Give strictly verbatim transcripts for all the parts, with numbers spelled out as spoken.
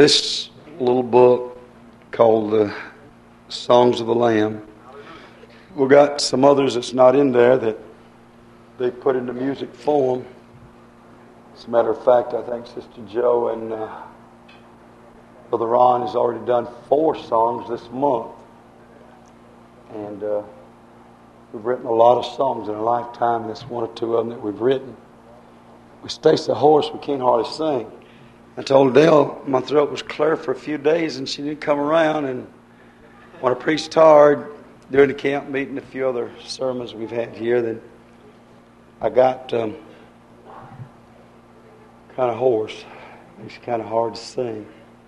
This little book called the Songs of the Lamb. We've got some others that's not in there that they put into music form. As a matter of fact, I think Sister Joe and uh, Brother Ron has already done four songs this month. And uh, we've written a lot of songs in our lifetime, and that's one or two of them that we've written. With Stacy Horace, we can't hardly sing. I told Dale my throat was clear for a few days, and she didn't come around. And when I preached hard during the camp meeting, a few other sermons we've had here, then I got um, kind of hoarse. It's kind of hard to sing.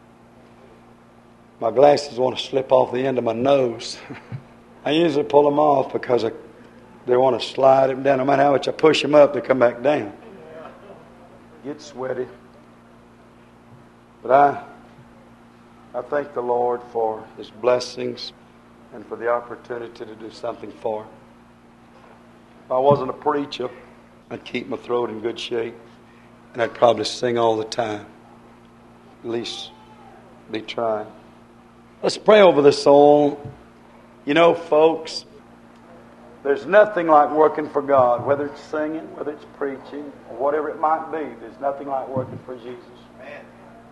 My glasses want to slip off the end of my nose. I usually pull them off because I, they want to slide them down. No matter how much I push them up, they come back down. Get sweaty. But I, I thank the Lord for His blessings and for the opportunity to do something for Him. If I wasn't a preacher, I'd keep my throat in good shape, and I'd probably sing all the time. At least be trying. Let's pray over this song. You know, folks, there's nothing like working for God, whether it's singing, whether it's preaching, or whatever it might be. There's nothing like working for Jesus. Amen.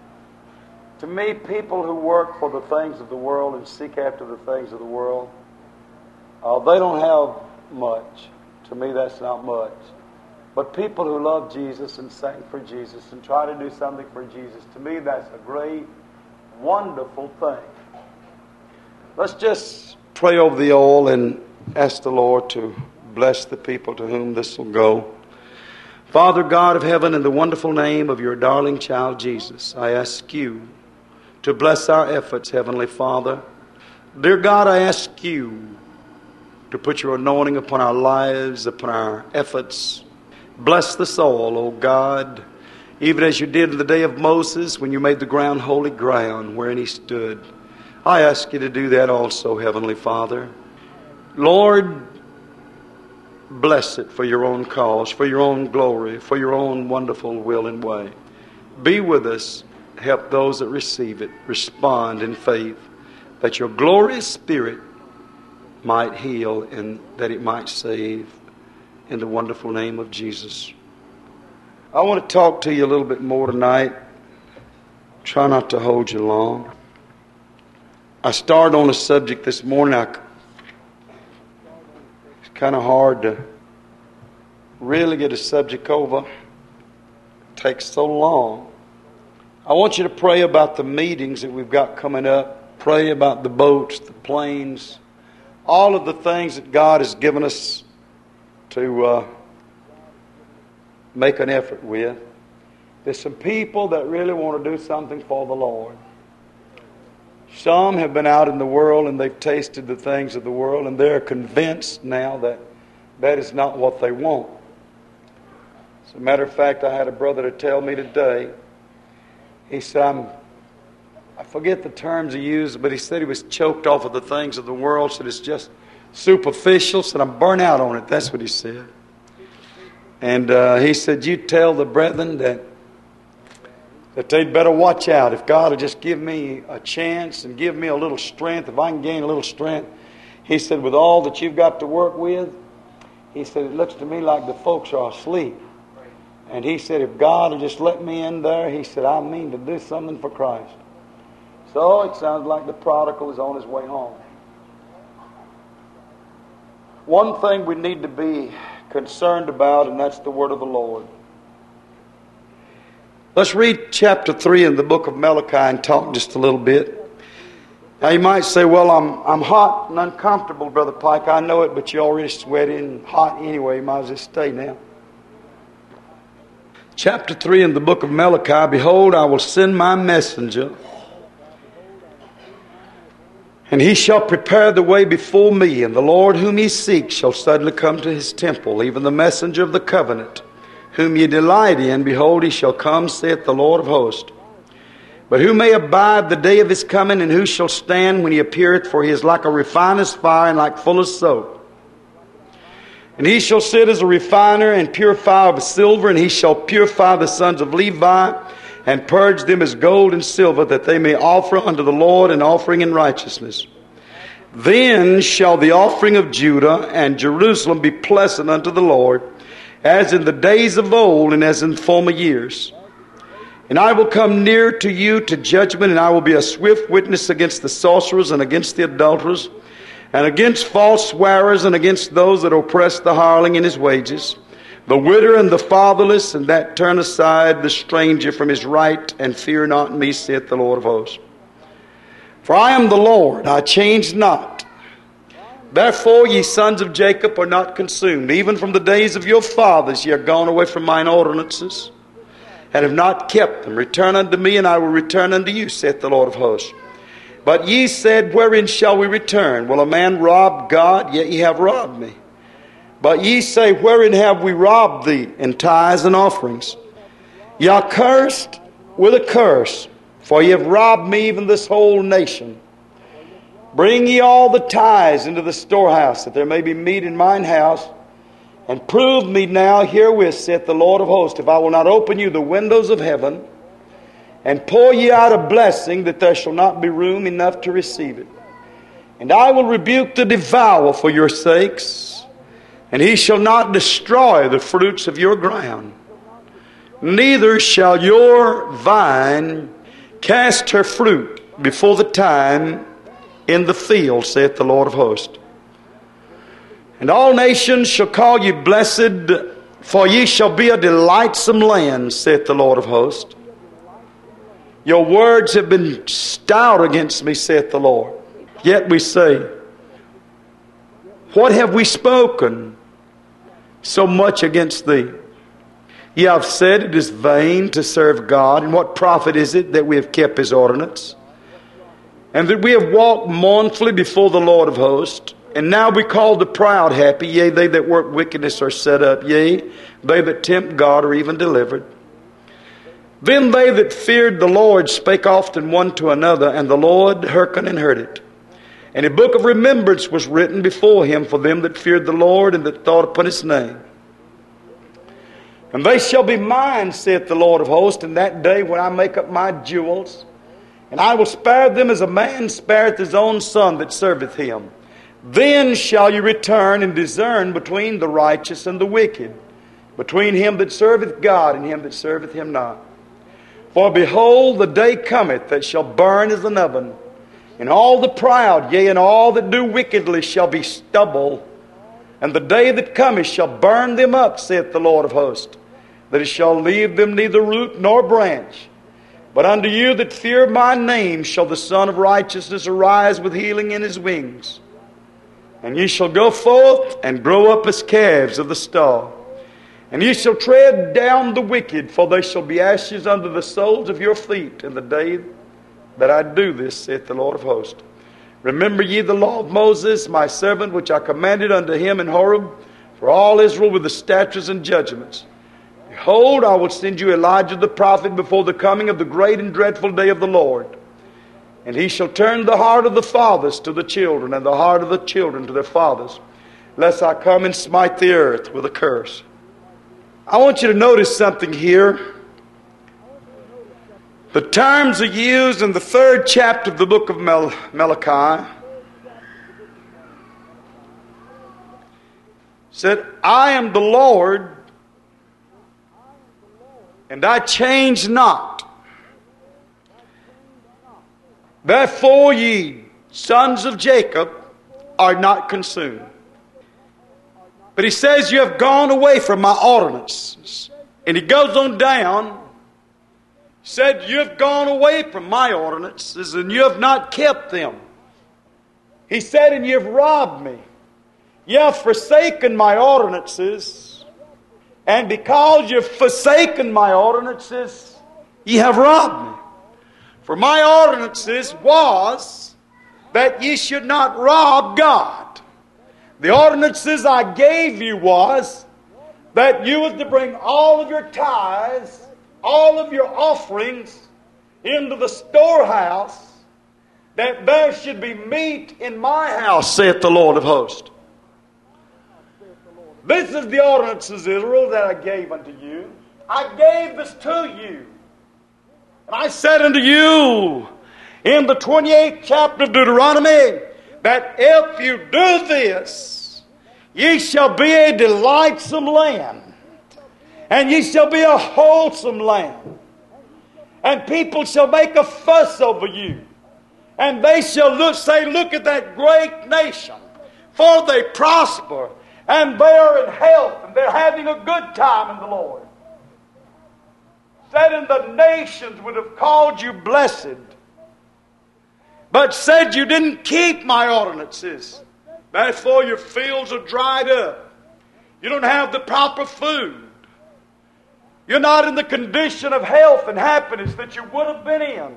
To me, people who work for the things of the world and seek after the things of the world, uh, they don't have much. To me, that's not much. But people who love Jesus and sing for Jesus and try to do something for Jesus, to me, that's a great, wonderful thing. Let's just pray over the oil and ask the Lord to bless the people to whom this will go. Father God of heaven, in the wonderful name of your darling child Jesus, I ask you to bless our efforts, Heavenly Father. Dear God, I ask you to put your anointing upon our lives, upon our efforts. Bless the soul, O God, even as you did in the day of Moses when you made the ground holy ground wherein he stood. I ask you to do that also, Heavenly Father. Lord, bless it for your own cause, for your own glory, for your own wonderful will and way. Be with us. Help those that receive it respond in faith, that your glorious Spirit might heal and that it might save, in the wonderful name of Jesus. I want to talk to you a little bit more tonight. Try not to hold you long. I started on a subject this morning. I, it's kind of hard to really get a subject over. It takes so long. I want you to pray about the meetings that we've got coming up. Pray about the boats, the planes, all of the things that God has given us to uh, make an effort with. There's some people that really want to do something for the Lord. Some have been out in the world and they've tasted the things of the world, and they're convinced now that that is not what they want. As a matter of fact, I had a brother to tell me today. He said, I'm, I forget the terms he used, but he said he was choked off of the things of the world. Said it's just superficial. Said I'm burnt out on it. That's what he said. And uh, he said, you tell the brethren that that they'd better watch out. If God will just give me a chance and give me a little strength, if I can gain a little strength. He said, with all that you've got to work with, he said, it looks to me like the folks are asleep. And he said, if God will just let me in there, he said, I mean to do something for Christ. So it sounds like the prodigal is on his way home. One thing we need to be concerned about, and that's the word of the Lord. Let's read chapter three in the book of Malachi and talk just a little bit. Now you might say, well, I'm I'm hot and uncomfortable, Brother Pike. I know it, but you're already sweaty and hot anyway. You might as well stay now. Chapter three in the book of Malachi, behold, I will send my messenger, and he shall prepare the way before me, and the Lord whom ye seek shall suddenly come to his temple, even the messenger of the covenant, whom ye delight in, behold, he shall come, saith the Lord of hosts. But who may abide the day of his coming, and who shall stand when he appeareth? For he is like a refiner's fire, and like fuller's soap. And he shall sit as a refiner and purifier of silver, and he shall purify the sons of Levi, and purge them as gold and silver, that they may offer unto the Lord an offering in righteousness. Then shall the offering of Judah and Jerusalem be pleasant unto the Lord, as in the days of old and as in former years. And I will come near to you to judgment, and I will be a swift witness against the sorcerers and against the adulterers, and against false swearers, and against those that oppress the hireling in his wages, the widow and the fatherless, and that turn aside the stranger from his right, and fear not me, saith the Lord of hosts. For I am the Lord, I change not. Therefore ye sons of Jacob are not consumed. Even from the days of your fathers ye are gone away from mine ordinances, and have not kept them. Return unto me, and I will return unto you, saith the Lord of hosts. But ye said, wherein shall we return? Will a man rob God? Yet ye have robbed me. But ye say, wherein have we robbed thee? In tithes and offerings. Ye are cursed with a curse, for ye have robbed me, even this whole nation. Bring ye all the tithes into the storehouse, that there may be meat in mine house. And prove me now herewith, saith the Lord of hosts, if I will not open you the windows of heaven, and pour ye out a blessing, that there shall not be room enough to receive it. And I will rebuke the devourer for your sakes, and he shall not destroy the fruits of your ground. Neither shall your vine cast her fruit before the time in the field, saith the Lord of hosts. And all nations shall call you blessed, for ye shall be a delightsome land, saith the Lord of hosts. Your words have been stout against me, saith the Lord. Yet we say, what have we spoken so much against thee? Ye have said, it is vain to serve God, and what profit is it that we have kept his ordinance, and that we have walked mournfully before the Lord of hosts? And now we call the proud happy, yea, they that work wickedness are set up, yea, they that tempt God are even delivered. Then they that feared the Lord spake often one to another, and the Lord hearkened and heard it. And a book of remembrance was written before him for them that feared the Lord, and that thought upon his name. And they shall be mine, saith the Lord of hosts, in that day when I make up my jewels, and I will spare them as a man spareth his own son that serveth him. Then shall you return and discern between the righteous and the wicked, between him that serveth God and him that serveth him not. For behold, the day cometh that shall burn as an oven, and all the proud, yea, and all that do wickedly shall be stubble. And the day that cometh shall burn them up, saith the Lord of hosts, that it shall leave them neither root nor branch. But unto you that fear my name shall the Son of Righteousness arise with healing in his wings. And ye shall go forth and grow up as calves of the stall. And ye shall tread down the wicked, for they shall be ashes under the soles of your feet in the day that I do this, saith the Lord of hosts. Remember ye the law of Moses, my servant, which I commanded unto him in Horeb, for all Israel with the statutes and judgments. Behold, I will send you Elijah the prophet before the coming of the great and dreadful day of the Lord. And he shall turn the heart of the fathers to the children, and the heart of the children to their fathers, lest I come and smite the earth with a curse. I want you to notice something here. The terms are used in the third chapter of the book of Mal- Malachi. Said, I am the Lord, and I change not. Therefore ye sons of Jacob are not consumed. But he says, you have gone away from my ordinances. And he goes on down. He said, you have gone away from my ordinances, and you have not kept them. He said, and you have robbed me. You have forsaken my ordinances. And because you have forsaken my ordinances, ye have robbed me. For my ordinances was that ye should not rob God. The ordinances I gave you was that you was to bring all of your tithes, all of your offerings into the storehouse, that there should be meat in my house, saith the Lord of hosts. This is the ordinances, Israel, that I gave unto you. I gave this to you. And I said unto you in the twenty-eighth chapter of Deuteronomy that if you do this, ye shall be a delightsome land, and ye shall be a wholesome land, and people shall make a fuss over you, and they shall look, say, look at that great nation, for they prosper, and they are in health, and they're having a good time in the Lord. Said, and the nations would have called you blessed, but said you didn't keep my ordinances. Therefore your fields are dried up. You don't have the proper food. You're not in the condition of health and happiness that you would have been in.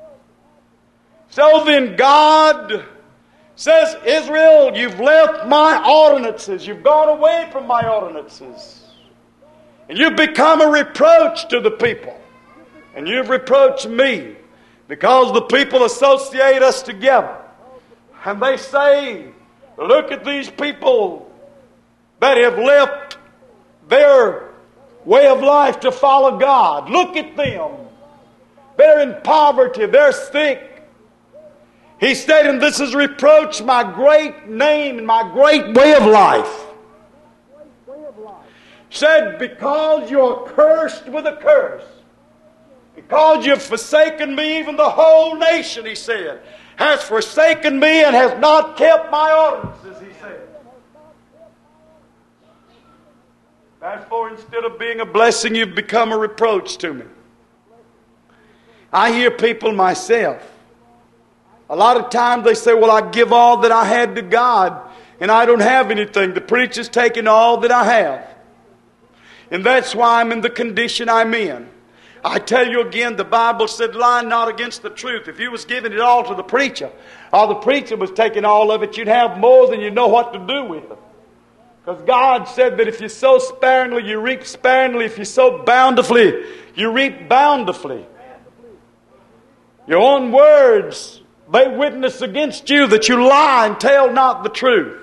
So then God says, Israel, you've left my ordinances. You've gone away from my ordinances. And you've become a reproach to the people. And you've reproached me. Because the people associate us together. And they say, look at these people that have left their way of life to follow God. Look at them. They're in poverty. They're sick. He said, and this is reproach my great name and my great way of life. Said, because you're cursed with a curse. Because you've forsaken me, even the whole nation, he said, has forsaken me and has not kept my ordinances, he said. Therefore, instead of being a blessing, you've become a reproach to me. I hear people myself. A lot of times they say, well, I give all that I had to God, and I don't have anything. The preacher's taken all that I have. And that's why I'm in the condition I'm in. I tell you again, the Bible said, lie not against the truth. If you was giving it all to the preacher, or the preacher was taking all of it, you'd have more than you know what to do with it. Because God said that if you sow sparingly, you reap sparingly. If you sow bountifully, you reap bountifully. Your own words, they witness against you that you lie and tell not the truth.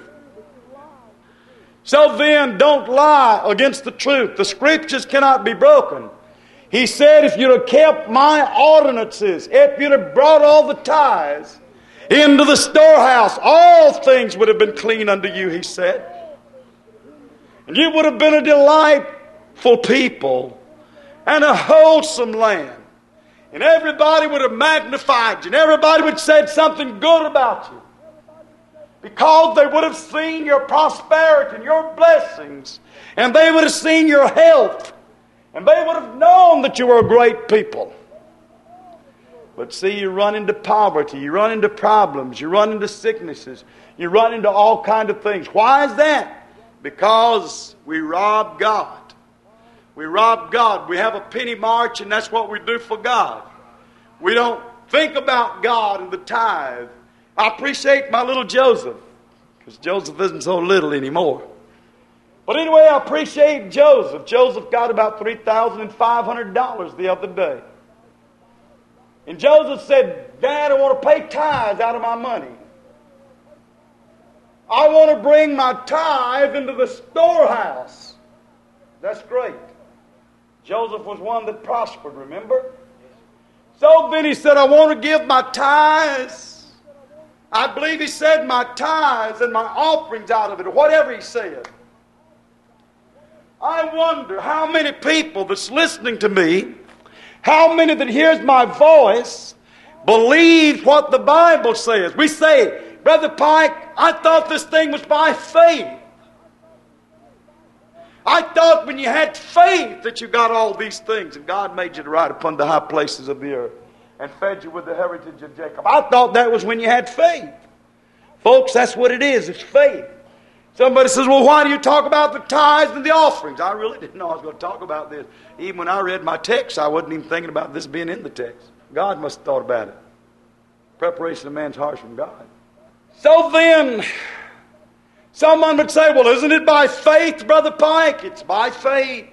So then, don't lie against the truth. The Scriptures cannot be broken. He said, if you'd have kept my ordinances, if you'd have brought all the tithes into the storehouse, all things would have been clean unto you, he said. And you would have been a delightful people and a wholesome land. And everybody would have magnified you, and everybody would have said something good about you. Because they would have seen your prosperity and your blessings, and they would have seen your health. And they would have known that you were a great people. But see, you run into poverty. You run into problems. You run into sicknesses. You run into all kinds of things. Why is that? Because we rob God. We rob God. We have a penny march, and that's what we do for God. We don't think about God and the tithe. I appreciate my little Joseph, because Joseph isn't so little anymore. But anyway, I appreciate Joseph. Joseph got about three thousand five hundred dollars the other day. And Joseph said, Dad, I want to pay tithes out of my money. I want to bring my tithe into the storehouse. That's great. Joseph was one that prospered, remember? So then he said, I want to give my tithes. I believe he said my tithes and my offerings out of it, or whatever he said. I wonder how many people that's listening to me, how many that hears my voice, believe what the Bible says. We say, Brother Pike, I thought this thing was by faith. I thought when you had faith that you got all these things, and God made you to ride upon the high places of the earth and fed you with the heritage of Jacob. I thought that was when you had faith. Folks, that's what it is. It's faith. Somebody says, well, why do you talk about the tithes and the offerings? I really didn't know I was going to talk about this. Even when I read my text, I wasn't even thinking about this being in the text. God must have thought about it. Preparation of man's heart from God. So then, someone would say, well, isn't it by faith, Brother Pike? It's by faith.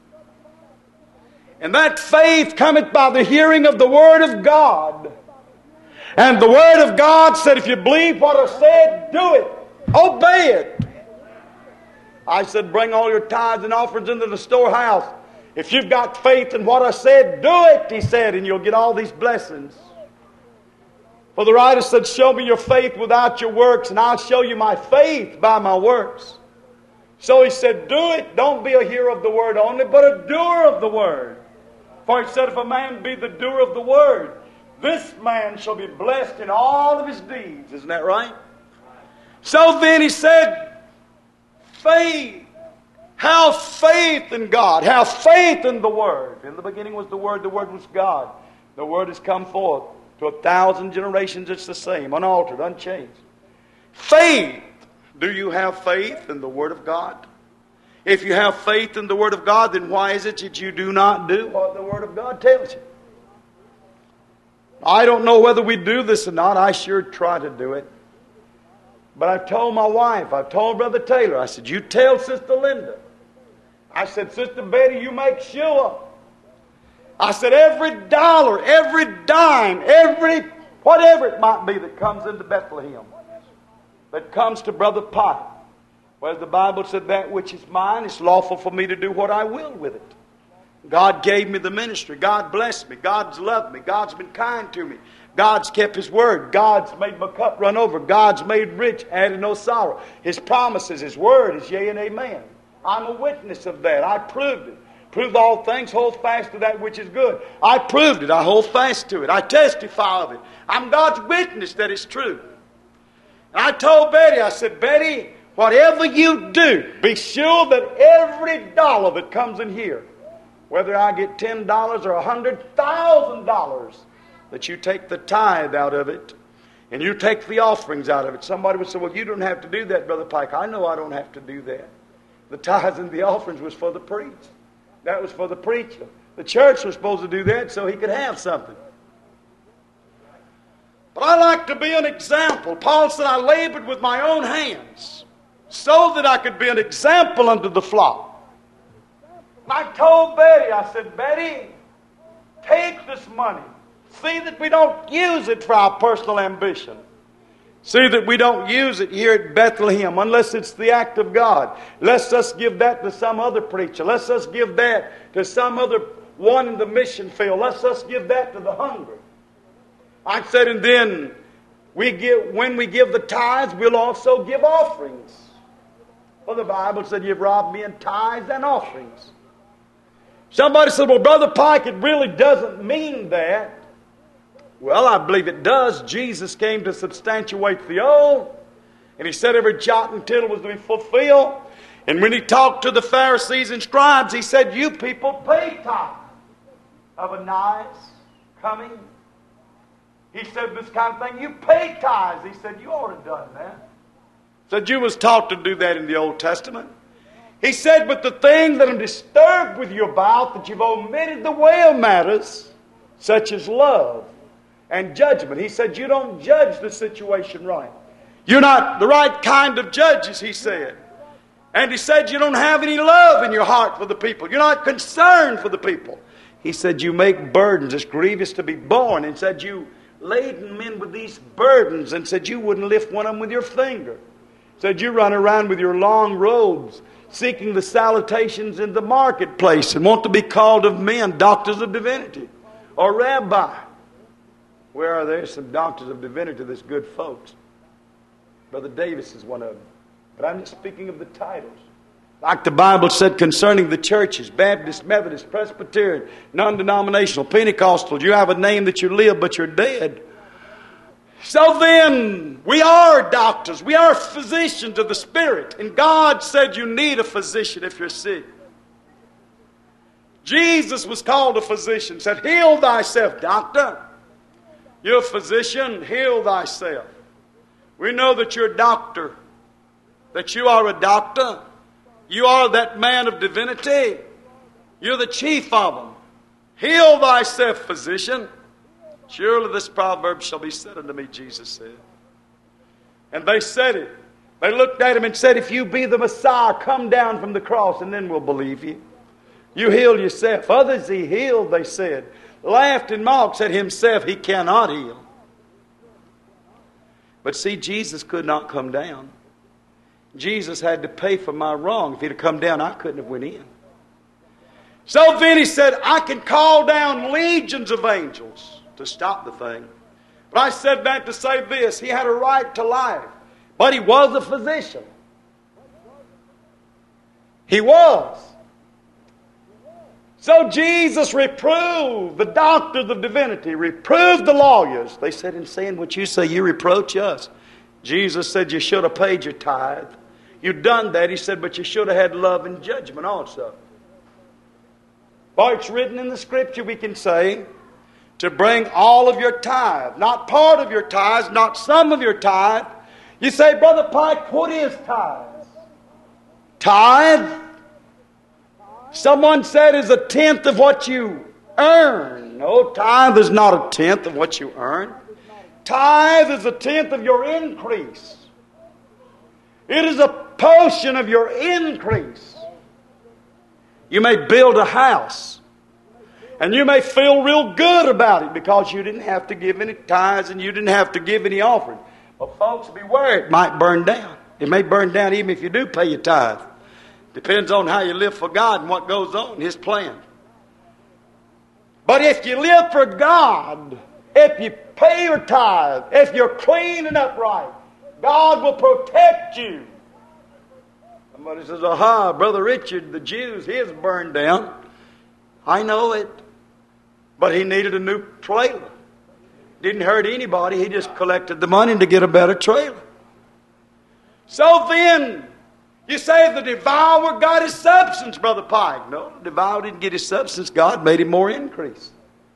And that faith cometh by the hearing of the Word of God. And the Word of God said, if you believe what I said, do it. Obey it. I said, bring all your tithes and offerings into the storehouse, If you've got faith in what I said, do it, he said, and you'll get all these blessings. For the writer said, show me your faith without your works, and I'll show you my faith by my works. So he said, do it. Don't be a hearer of the word only, but a doer of the word. For he said, if a man be the doer of the word, this man shall be blessed in all of his deeds. Isn't that right? So then he said, faith. Have faith in God. Have faith in the Word. In the beginning was the Word. The Word was God. The Word has come forth. To a thousand generations it's the same. Unaltered, unchanged. Faith. Do you have faith in the Word of God? If you have faith in the Word of God, then why is it that you do not do what the Word of God tells you? I don't know whether we do this or not. I sure try to do it. But I've told my wife, I've told Brother Taylor, I said, you tell Sister Linda. I said, Sister Betty, you make sure. I said, every dollar, every dime, every whatever it might be that comes into Bethlehem, that comes to Brother Pike. Whereas the Bible said, that which is mine, it's lawful for me to do what I will with it. God gave me the ministry. God blessed me. God's loved me. God's been kind to me. God's kept His word. God's made my cup run over. God's made rich, added no sorrow. His promises, His word is yea and amen. I'm a witness of that. I proved it. Proved all things, hold fast to that which is good. I proved it. I hold fast to it. I testify of it. I'm God's witness that it's true. And I told Betty, I said, Betty, whatever you do, be sure that every dollar that comes in here, whether I get ten dollars or one hundred thousand dollars, that you take the tithe out of it and you take the offerings out of it. Somebody would say, well, you don't have to do that, Brother Pike. I know I don't have to do that. The tithes and the offerings was for the priest. That was for the preacher. The church was supposed to do that so he could have something. But I like to be an example. Paul said, I labored with my own hands so that I could be an example unto the flock. And I told Betty, I said, Betty, take this money. See that we don't use it for our personal ambition. See that we don't use it here at Bethlehem unless it's the act of God. Let's us give that to some other preacher. Let's us give that to some other one in the mission field. Let's us give that to the hungry. I said, and then we give, when we give the tithes, we'll also give offerings. For the Bible said, you've robbed me in tithes and offerings. Somebody said, well, Brother Pike, it really doesn't mean that. Well, I believe it does. Jesus came to substantiate the old. And He said every jot and tittle was to be fulfilled. And when He talked to the Pharisees and scribes, He said, you people pay tithe of a nice coming. He said this kind of thing, you pay tithes. He said, you ought to have done that. Said you was taught to do that in the Old Testament. He said, but the thing that I'm disturbed with you about, that you've omitted the way of matters, such as love and judgment. He said, you don't judge the situation right. You're not the right kind of judges, he said. And he said, you don't have any love in your heart for the people. You're not concerned for the people. He said, you make burdens as grievous to be borne. And said, you laden men with these burdens. And said, you wouldn't lift one of them with your finger. Said, you run around with your long robes, seeking the salutations in the marketplace and want to be called of men doctors of divinity or rabbi. Where are there some doctors of divinity that's good folks? Brother Davis is one of them. But I'm just speaking of the titles. Like the Bible said concerning the churches, Baptist, Methodist, Presbyterian, non-denominational, Pentecostal, you have a name that you live but you're dead. So then, we are doctors. We are physicians of the Spirit. And God said you need a physician if you're sick. Jesus was called a physician. Said, heal thyself, doctor. You're a physician, heal thyself. We know that you're a doctor. That you are a doctor. You are that man of divinity. You're the chief of them. Heal thyself, physician. Surely this proverb shall be said unto me, Jesus said. And they said it. They looked at him and said, if you be the Messiah, come down from the cross and then we'll believe you. You heal yourself. Others he healed, they said. Laughed and mocked, said himself he cannot heal. But see, Jesus could not come down. Jesus had to pay for my wrong. If he'd have come down, I couldn't have went in. So then he said, I can call down legions of angels to stop the thing. But I said that to say this. He had a right to life. But he was a physician. He was. So Jesus reproved the doctors of divinity, reproved the lawyers. They said, in saying what you say, you reproach us. Jesus said, you should have paid your tithe. You've done that. He said, but you should have had love and judgment also. For it's written in the Scripture, we can say, to bring all of your tithe. Not part of your tithes, not some of your tithe. You say, Brother Pike, what is tithe? Tithe, someone said, is a tenth of what you earn. No, tithe is not a tenth of what you earn. Tithe is a tenth of your increase. It is a portion of your increase. You may build a house, and you may feel real good about it because you didn't have to give any tithes and you didn't have to give any offering. But folks, beware, it might burn down. It may burn down even if you do pay your tithe. Depends on how you live for God and what goes on in His plan. But if you live for God, if you pay your tithe, if you're clean and upright, God will protect you. Somebody says, aha, Brother Richard, the Jews, his burned down. I know it. But he needed a new trailer. Didn't hurt anybody. He just collected the money to get a better trailer. So then, you say the devourer got his substance, Brother Pike. No, the devourer didn't get his substance. God made him more increase.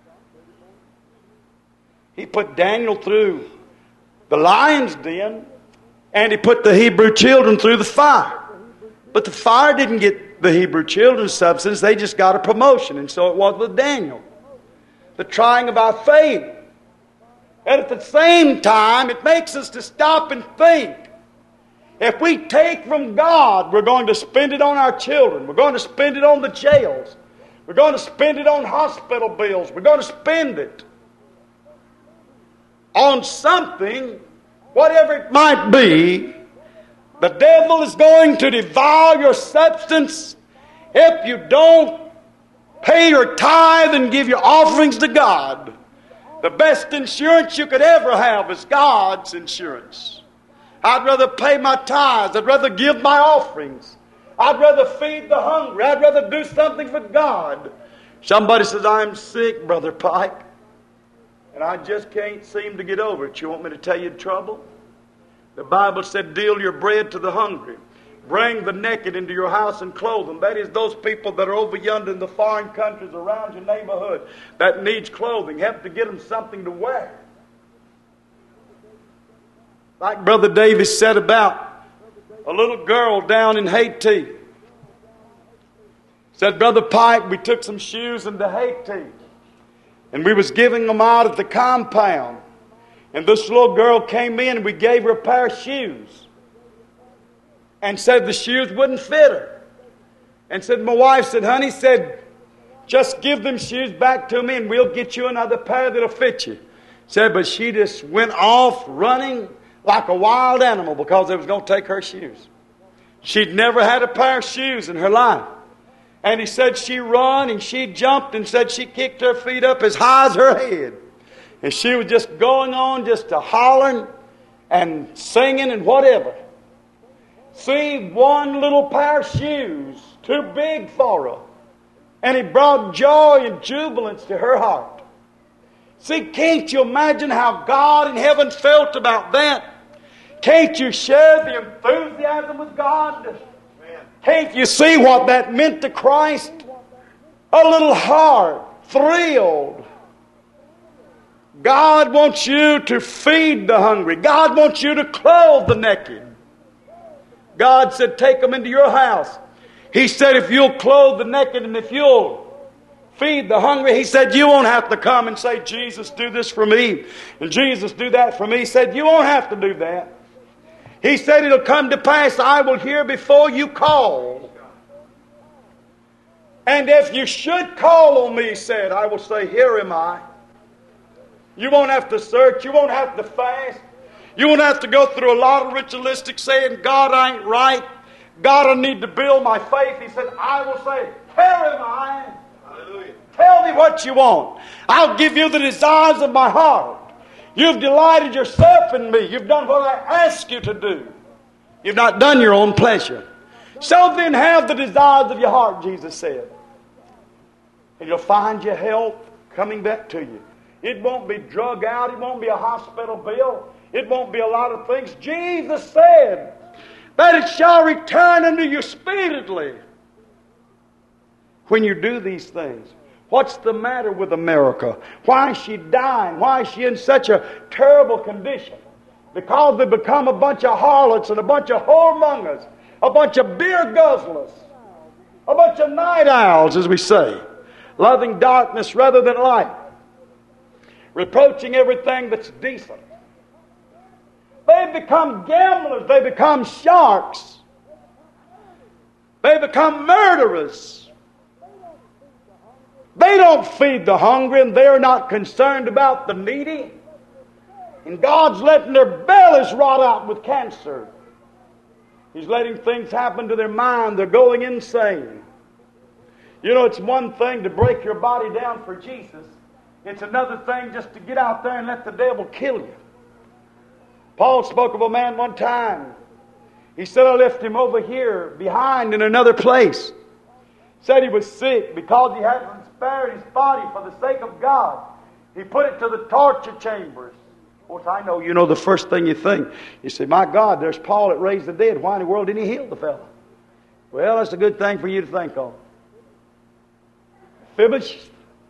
He put Daniel through the lion's den, and he put the Hebrew children through the fire. But the fire didn't get the Hebrew children's substance. They just got a promotion. And so it was with Daniel. The trying of our faith. And at the same time, it makes us to stop and think. If we take from God, we're going to spend it on our children. We're going to spend it on the jails. We're going to spend it on hospital bills. We're going to spend it on something, whatever it might be. The devil is going to devour your substance if you don't pay your tithe and give your offerings to God. The best insurance you could ever have is God's insurance. I'd rather pay my tithes. I'd rather give my offerings. I'd rather feed the hungry. I'd rather do something for God. Somebody says, I'm sick, Brother Pike, and I just can't seem to get over it. You want me to tell you the trouble? The Bible said, deal your bread to the hungry. Bring the naked into your house and clothe them. That is, those people that are over yonder in the foreign countries around your neighborhood that needs clothing. Help to get them something to wear. Like Brother Davis said about a little girl down in Haiti. Said, Brother Pike, we took some shoes into Haiti, and we was giving them out at the compound. And this little girl came in, and we gave her a pair of shoes. And said the shoes wouldn't fit her. And said, my wife said, honey, said, just give them shoes back to me and we'll get you another pair that'll fit you. Said, but she just went off running like a wild animal because they was going to take her shoes. She'd never had a pair of shoes in her life. And he said she run and she jumped and said she kicked her feet up as high as her head. And she was just going on just a hollering and singing and whatever. See, one little pair of shoes, too big for her. And it brought joy and jubilance to her heart. See, can't you imagine how God in heaven felt about that? Can't you share the enthusiasm with God? Can't you see what that meant to Christ? A little heart thrilled. God wants you to feed the hungry. God wants you to clothe the naked. God said, take them into your house. He said, if you'll clothe the naked and if you'll feed the hungry, He said, you won't have to come and say, Jesus, do this for me, and Jesus, do that for me. He said, you won't have to do that. He said, it'll come to pass, I will hear before you call. And if you should call on me, He said, I will say, here am I. You won't have to search. You won't have to fast. You won't have to go through a lot of ritualistic saying, God ain't right. God, I need to build my faith. He said, I will say, here am I. Hallelujah. Tell me what you want. I'll give you the desires of my heart. You've delighted yourself in me. You've done what I ask you to do. You've not done your own pleasure. So then have the desires of your heart, Jesus said. And you'll find your health coming back to you. It won't be drug out. It won't be a hospital bill. It won't be a lot of things. Jesus said that it shall return unto you speedily when you do these things. What's the matter with America? Why is she dying? Why is she in such a terrible condition? Because they become a bunch of harlots and a bunch of whoremongers, a bunch of beer guzzlers, a bunch of night owls, as we say, loving darkness rather than light, reproaching everything that's decent. They become gamblers. They become sharks. They become murderers. They don't feed the hungry, and they're not concerned about the needy. And God's letting their bellies rot out with cancer. He's letting things happen to their mind. They're going insane. You know, it's one thing to break your body down for Jesus. It's another thing just to get out there and let the devil kill you. Paul spoke of a man one time. He said, I left him over here behind in another place. Said he was sick because he hadn't spared his body for the sake of God. He put it to the torture chambers. Of course, I know you know the first thing you think. You say, my God, there's Paul that raised the dead. Why in the world didn't he heal the fellow? Well, that's a good thing for you to think of. Mephibosheth.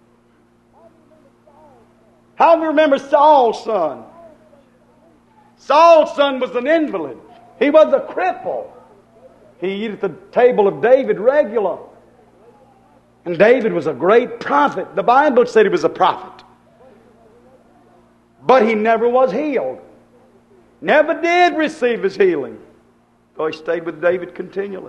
How do you remember Saul's son? Saul's son was an invalid. He was a cripple. He ate at the table of David regular. And David was a great prophet. The Bible said he was a prophet. But he never was healed. Never did receive his healing. Though he stayed with David continually.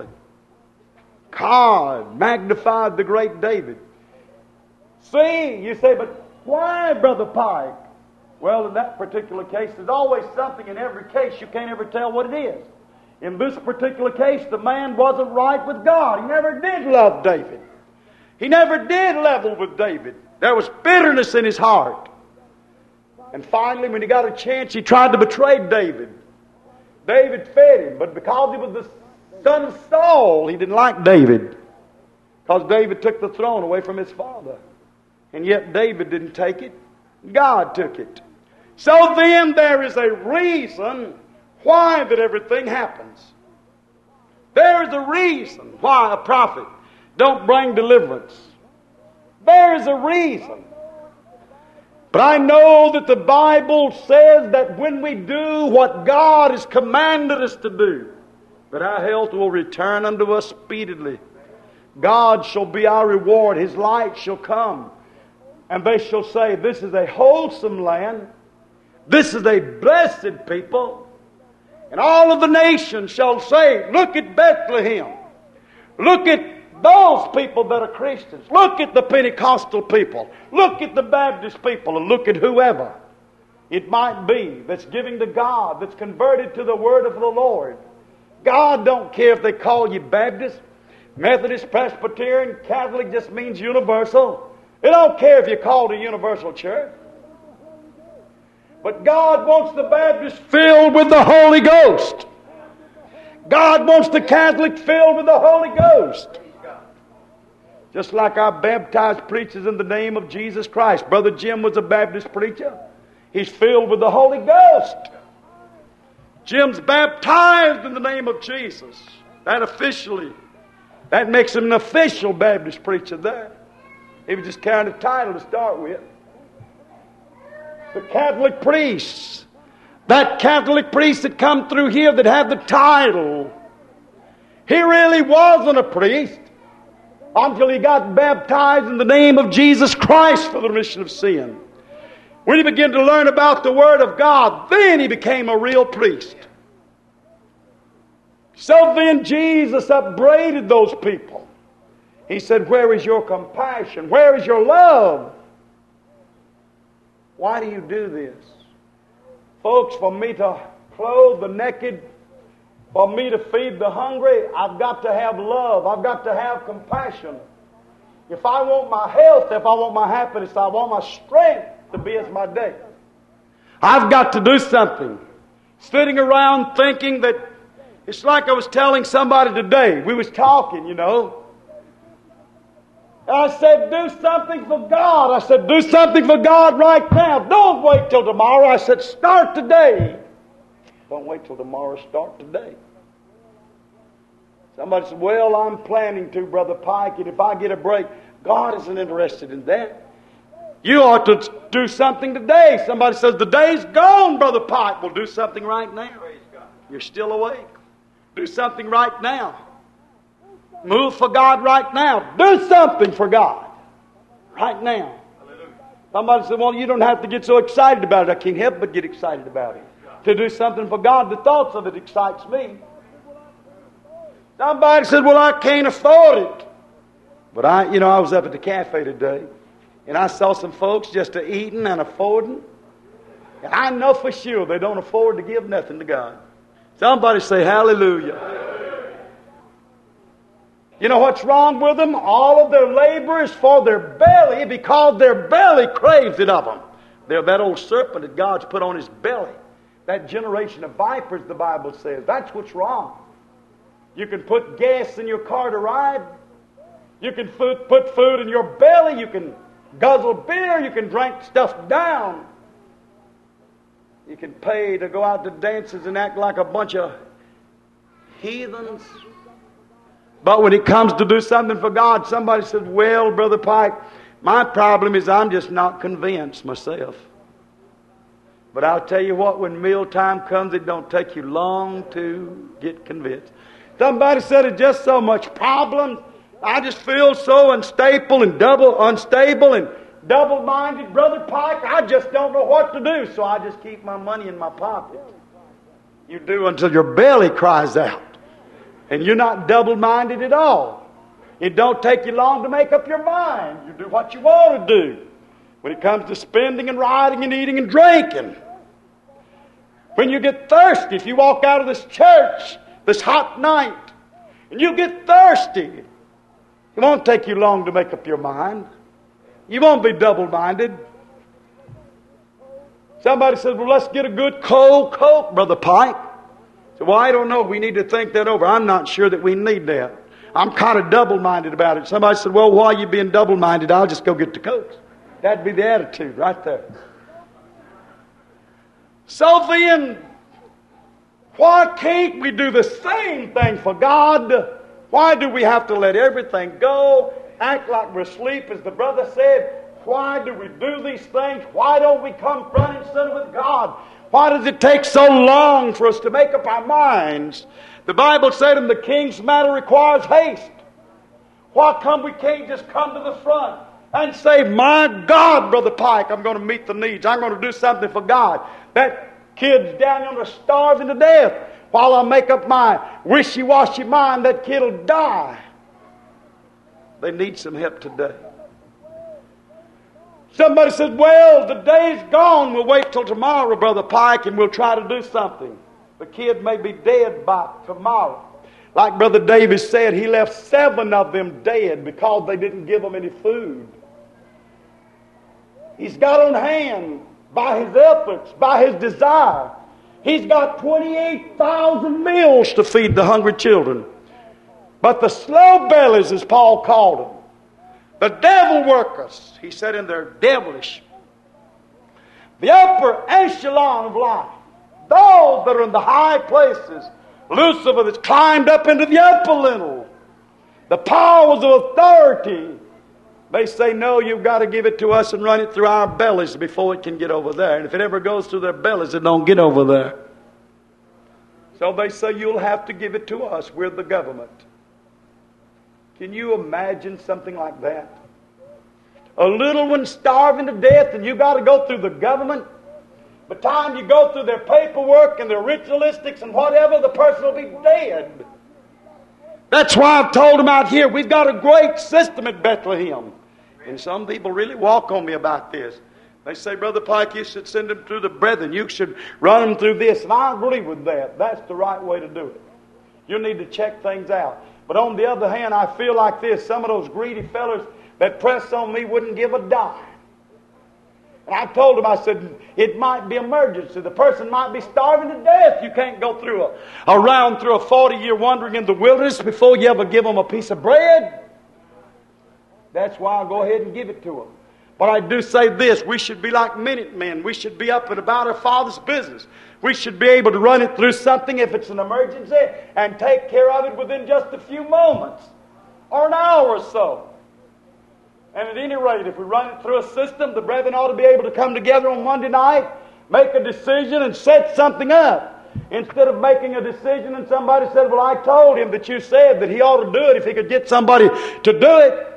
God magnified the great David. See, you say, but why, Brother Pike? Well, in that particular case, there's always something in every case. You can't ever tell what it is. In this particular case, the man wasn't right with God. He never did love David. He never did level with David. There was bitterness in his heart. And finally, when he got a chance, he tried to betray David. David fed him, but because he was the son of Saul, he didn't like David. Because David took the throne away from his father. And yet David didn't take it. God took it. So then there is a reason why that everything happens. There is a reason why a prophet don't bring deliverance. There is a reason. But I know that the Bible says that when we do what God has commanded us to do, that our health will return unto us speedily. God shall be our reward. His light shall come. And they shall say, this is a wholesome land. This is a blessed people. And all of the nations shall say, look at Bethlehem. Look at those people that are Christians. Look at the Pentecostal people. Look at the Baptist people. And look at whoever it might be that's giving to God, that's converted to the word of the Lord. God don't care if they call you Baptist, Methodist, Presbyterian, Catholic, just means universal. They don't care if you're called a universal church. But God wants the Baptist filled with the Holy Ghost. God wants the Catholic filled with the Holy Ghost. Just like our baptized preachers in the name of Jesus Christ. Brother Jim was a Baptist preacher. He's filled with the Holy Ghost. Jim's baptized in the name of Jesus. That officially, that makes him an official Baptist preacher there. He was just carrying a title to start with. The Catholic priests, that Catholic priest that come through here that had the title, he really wasn't a priest until he got baptized in the name of Jesus Christ for the remission of sin. When he began to learn about the Word of God, then he became a real priest. So then Jesus upbraided those people. He said, where is your compassion? Where is your love? Why do you do this? Folks, for me to clothe the naked For me to feed the hungry, I've got to have love. I've got to have compassion. If I want my health, if I want my happiness, I want my strength to be as my day. I've got to do something. Sitting around thinking that it's like I was telling somebody today. We was talking, you know. And I said, do something for God. I said, do something for God right now. Don't wait till tomorrow. I said, start today. Don't wait till tomorrow. Start today. Somebody said, well, I'm planning to, Brother Pike, and if I get a break, God isn't interested in that. You ought to do something today. Somebody says, the day's gone, Brother Pike. Well, do something right now. You're still awake. Do something right now. Move for God right now. Do something for God right now. Somebody said, well, you don't have to get so excited about it. I can't help but get excited about it. To do something for God, the thoughts of it excites me. Somebody said, well, I can't afford it. But I, you know, I was up at the cafe today, and I saw some folks just a eating and affording. And I know for sure they don't afford to give nothing to God. Somebody say hallelujah. You know what's wrong with them? All of their labor is for their belly because their belly craves it of them. They're that old serpent that God's put on his belly. That generation of vipers, the Bible says. That's what's wrong. You can put gas in your car to ride. You can food, put food in your belly. You can guzzle beer. You can drink stuff down. You can pay to go out to dances and act like a bunch of heathens. But when it comes to do something for God, somebody said, well, Brother Pike, my problem is I'm just not convinced myself. But I'll tell you what, when mealtime comes, it don't take you long to get convinced. Somebody said it's just so much problem. I just feel so unstable and double unstable and double-minded, Brother Pike. I just don't know what to do, so I just keep my money in my pocket. You do until your belly cries out. And you're not double-minded at all. It don't take you long to make up your mind. You do what you want to do. When it comes to spending and riding and eating and drinking. When you get thirsty, if you walk out of this church this hot night and you get thirsty, it won't take you long to make up your mind. You won't be double-minded. Somebody says, well, let's get a good cold Coke, Brother Pike. So, well, I don't know. We need to think that over. I'm not sure that we need that. I'm kind of double-minded about it. Somebody said, well, while you're being double-minded, I'll just go get the Cokes. That'd be the attitude right there. So then, why can't we do the same thing for God? Why do we have to let everything go, act like we're asleep, as the brother said? Why do we do these things? Why don't we come front and center with God? Why does it take so long for us to make up our minds? The Bible said in the king's matter requires haste. Why come we can't just come to the front and say, my God, Brother Pike, I'm going to meet the needs. I'm going to do something for God. That kid's down yonder starving to death. While I make up my wishy-washy mind, that kid will die. They need some help today. Somebody says, well, the day's gone. We'll wait till tomorrow, Brother Pike, and we'll try to do something. The kid may be dead by tomorrow. Like Brother Davis said, he left seven of them dead because they didn't give them any food. He's got on hand, by his efforts, by his desire, he's got twenty-eight thousand meals to feed the hungry children. But the slow bellies, as Paul called them, the devil workers, he said, in their devilish, the upper echelon of life, those that are in the high places, Lucifer that's climbed up into the upper level, the powers of authority, they say, no, you've got to give it to us and run it through our bellies before it can get over there. And if it ever goes through their bellies, it don't get over there. So they say, you'll have to give it to us. We're the government. Can you imagine something like that? A little one starving to death and you got to go through the government? By the time you go through their paperwork and their ritualistics and whatever, the person will be dead. That's why I've told them out here, we've got a great system at Bethlehem. And some people really walk on me about this. They say, Brother Pike, you should send them through the brethren. You should run them through this. And I agree with that. That's the right way to do it. You need to check things out. But on the other hand, I feel like this. Some of those greedy fellas that pressed on me wouldn't give a dime. And I told them, I said, it might be emergency. The person might be starving to death. You can't go through a, around through a forty-year wandering in the wilderness before you ever give them a piece of bread. That's why I'll go ahead and give it to them. But I do say this, we should be like Minutemen. We should be up and about our Father's business. We should be able to run it through something if it's an emergency and take care of it within just a few moments or an hour or so. And at any rate, if we run it through a system, the brethren ought to be able to come together on Monday night, make a decision and set something up. Instead of making a decision and somebody said, well, I told him that you said that he ought to do it if he could get somebody to do it.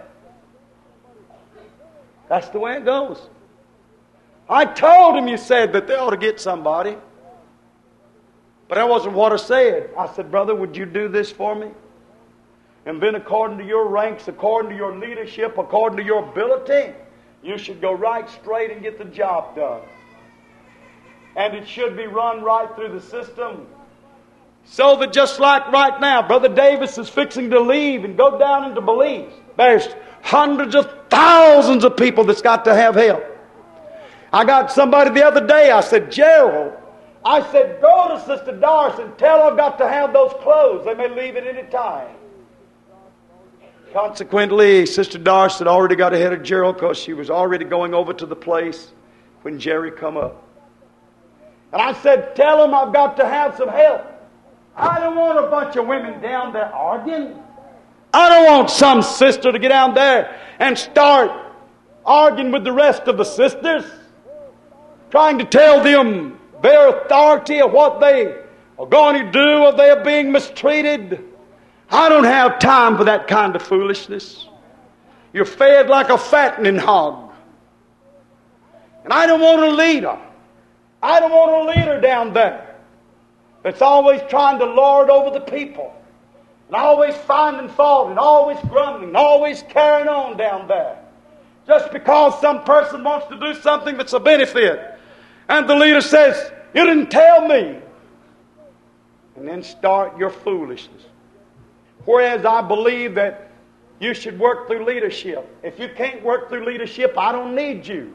That's the way it goes. I told him you said that they ought to get somebody. But that wasn't what I said. I said, brother, would you do this for me? And then according to your ranks, according to your leadership, according to your ability, you should go right straight and get the job done. And it should be run right through the system. So that just like right now, Brother Davis is fixing to leave and go down into Belize. There's hundreds of thousands of people that's got to have help. I got somebody the other day, I said, Gerald, I said, go to Sister Doris and tell her I've got to have those clothes. They may leave at any time. Consequently, Sister Doris had already got ahead of Gerald because she was already going over to the place when Jerry come up. And I said, tell him I've got to have some help. I don't want a bunch of women down there arguing. I don't want some sister to get down there and start arguing with the rest of the sisters, trying to tell them their authority of what they are going to do, or they are being mistreated. I don't have time for that kind of foolishness. You're fed like a fattening hog. And I don't want a leader. I don't want a leader down there that's always trying to lord over the people. And always finding fault and always grumbling and always carrying on down there. Just because some person wants to do something that's a benefit. And the leader says, you didn't tell me. And then start your foolishness. Whereas I believe that you should work through leadership. If you can't work through leadership, I don't need you.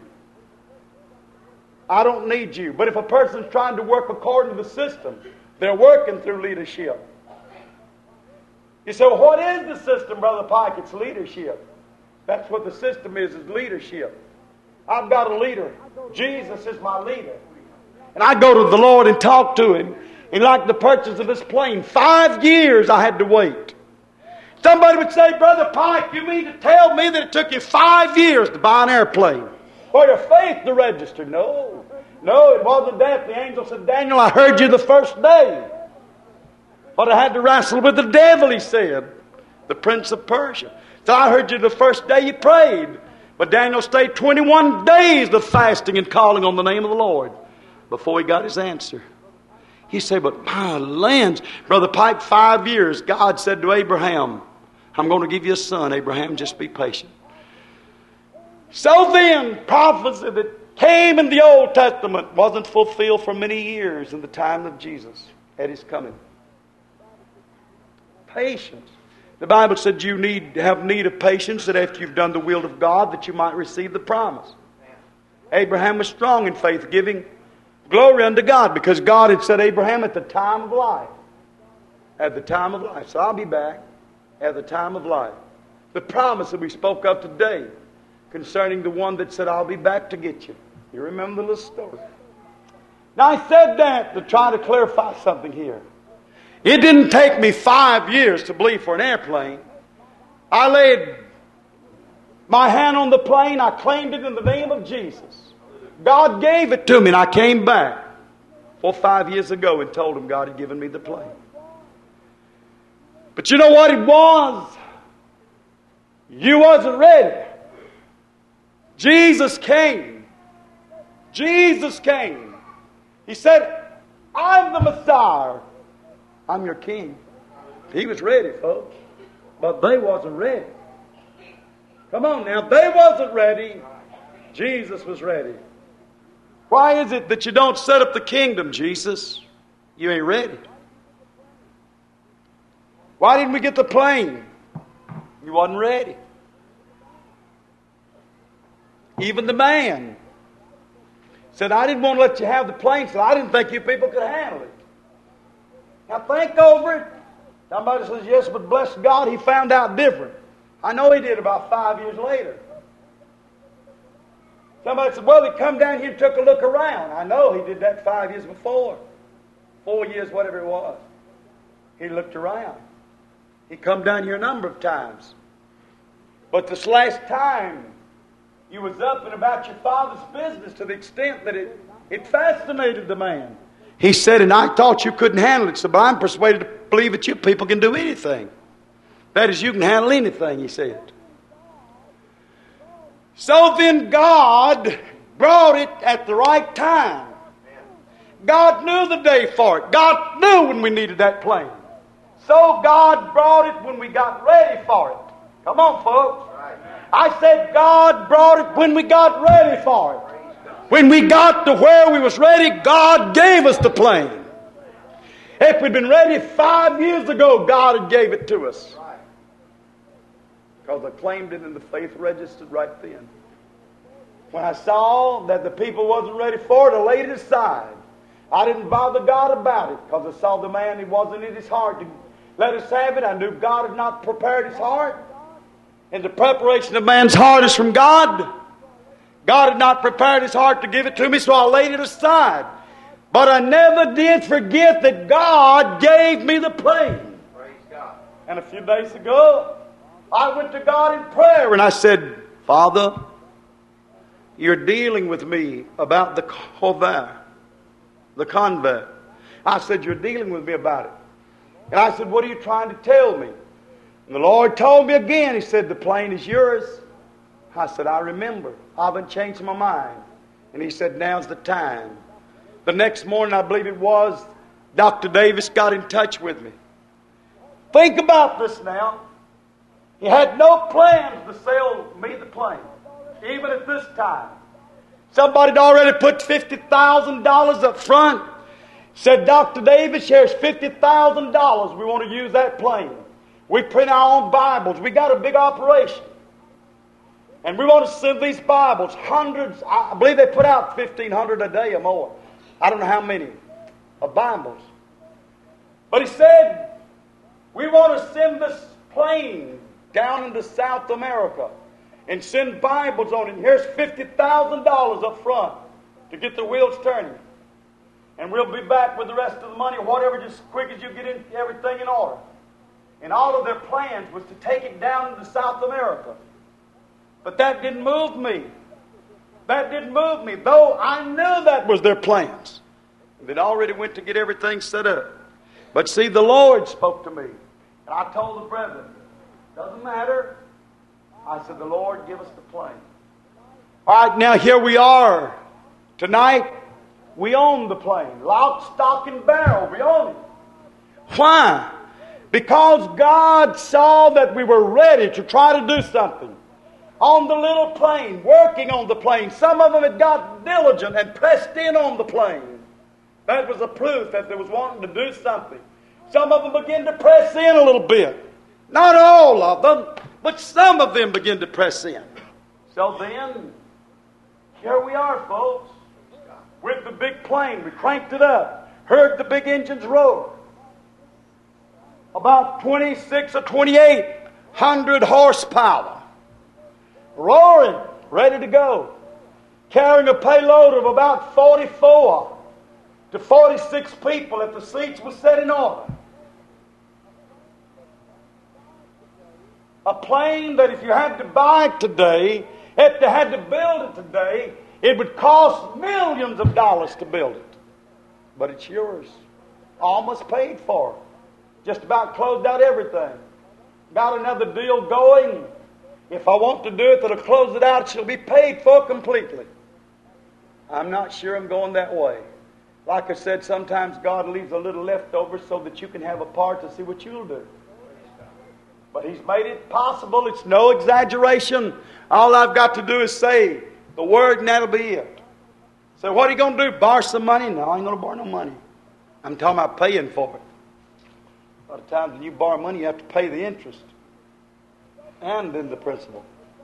I don't need you. But if a person's trying to work according to the system, they're working through leadership. You say, well, what is the system, Brother Pike? It's leadership. That's what the system is, is leadership. I've got a leader. Jesus is my leader. And I go to the Lord and talk to Him. And like the purchase of this plane, five years I had to wait. Somebody would say, Brother Pike, you mean to tell me that it took you five years to buy an airplane? For your faith to register? No. No, it wasn't that. The angel said, Daniel, I heard you the first day. But I had to wrestle with the devil, he said, the prince of Persia. So I heard you the first day you prayed. But Daniel stayed twenty-one days of fasting and calling on the name of the Lord before he got his answer. He said, but my lands, Brother Pike, five years, God said to Abraham, I'm going to give you a son, Abraham, just be patient. So then, prophecy that came in the Old Testament wasn't fulfilled for many years in the time of Jesus at His coming. Patience. The Bible said you need to have need of patience, that after you've done the will of God, that you might receive the promise. Abraham was strong in faith, giving glory unto God, because God had said Abraham at the time of life. At the time of life. So I'll be back at the time of life. The promise that we spoke of today concerning the one that said, I'll be back to get you. You remember the little story. Now I said that to try to clarify something here. It didn't take me five years to believe for an airplane. I laid my hand on the plane. I claimed it in the name of Jesus. God gave it to me, and I came back four five years ago and told Him God had given me the plane. But you know what it was? You wasn't ready. Jesus came. Jesus came. He said, I'm the Messiah. I'm your king. He was ready, folks. But they wasn't ready. Come on now. They wasn't ready. Jesus was ready. Why is it that you don't set up the kingdom, Jesus? You ain't ready. Why didn't we get the plane? You wasn't ready. Even the man said, I didn't want to let you have the plane, so I didn't think you people could handle it. Now think over it. Somebody says, yes, but bless God, he found out different. I know he did about five years later. Somebody said, well, he come down here and took a look around. I know he did that five years before. Four years, whatever it was. He looked around. He come down here a number of times. But this last time, you was up and about your father's business to the extent that it, it fascinated the man. He said, and I thought you couldn't handle it, so but I'm persuaded to believe that you people can do anything. That is, you can handle anything, he said. So then God brought it at the right time. God knew the day for it. God knew when we needed that plane. So God brought it when we got ready for it. Come on, folks. I said God brought it when we got ready for it. When we got to where we was ready, God gave us the plane. If we'd been ready five years ago, God had gave it to us. Because I claimed it and the faith registered right then. When I saw that the people wasn't ready for it, I laid it aside. I didn't bother God about it because I saw the man, he wasn't in his heart to let us have it. I knew God had not prepared his heart. And the preparation of man's heart is from God. God had not prepared his heart to give it to me, so I laid it aside. But I never did forget that God gave me the plane. Praise God. And a few days ago, I went to God in prayer and I said, Father, you're dealing with me about the Corvair, the Convair. I said, you're dealing with me about it. And I said, what are you trying to tell me? And the Lord told me again, he said, the plane is yours. I said, I remember. I haven't changed my mind. And he said, now's the time. The next morning, I believe it was, Doctor Davis got in touch with me. Think about this now. He had no plans to sell me the plane, even at this time. Somebody had already put fifty thousand dollars up front. Said, Doctor Davis, here's fifty thousand dollars. We want to use that plane. We print our own Bibles. We got a big operation. And we want to send these Bibles, hundreds, I believe they put out fifteen hundred a day or more. I don't know how many of Bibles. But he said, we want to send this plane down into South America and send Bibles on it. And here's fifty thousand dollars up front to get the wheels turning. And we'll be back with the rest of the money or whatever, just as quick as you get in, everything in order. And all of their plans was to take it down into South America. But that didn't move me. That didn't move me, though I knew that was their plans. They'd already went to get everything set up. But see, the Lord spoke to me. And I told the brethren, doesn't matter. I said, the Lord give us the plane. All right, now here we are. Tonight, we own the plane. Lock, stock, and barrel. We own it. Why? Because God saw that we were ready to try to do something on the little plane, working on the plane. Some of them had got diligent and pressed in on the plane. That was a proof that they was wanting to do something. Some of them began to press in a little bit. Not all of them, but some of them began to press in. So then, here we are, folks, with the big plane. We cranked it up, heard the big engines roar. About twenty-six or twenty-eight hundred horsepower. Roaring, ready to go. Carrying a payload of about forty-four to forty-six people if the seats were set in order. A plane that if you had to buy it today, if you had to build it today, it would cost millions of dollars to build it. But it's yours. Almost paid for. Just about closed out everything. Got another deal going. If I want to do it, that'll close it out. She'll be paid for completely. I'm not sure I'm going that way. Like I said, sometimes God leaves a little left over so that you can have a part to see what you'll do. But He's made it possible. It's no exaggeration. All I've got to do is say the word and that'll be it. So what are you going to do? Borrow some money? No, I ain't going to borrow no money. I'm talking about paying for it. A lot of times when you borrow money, you have to pay the interest and then the principal.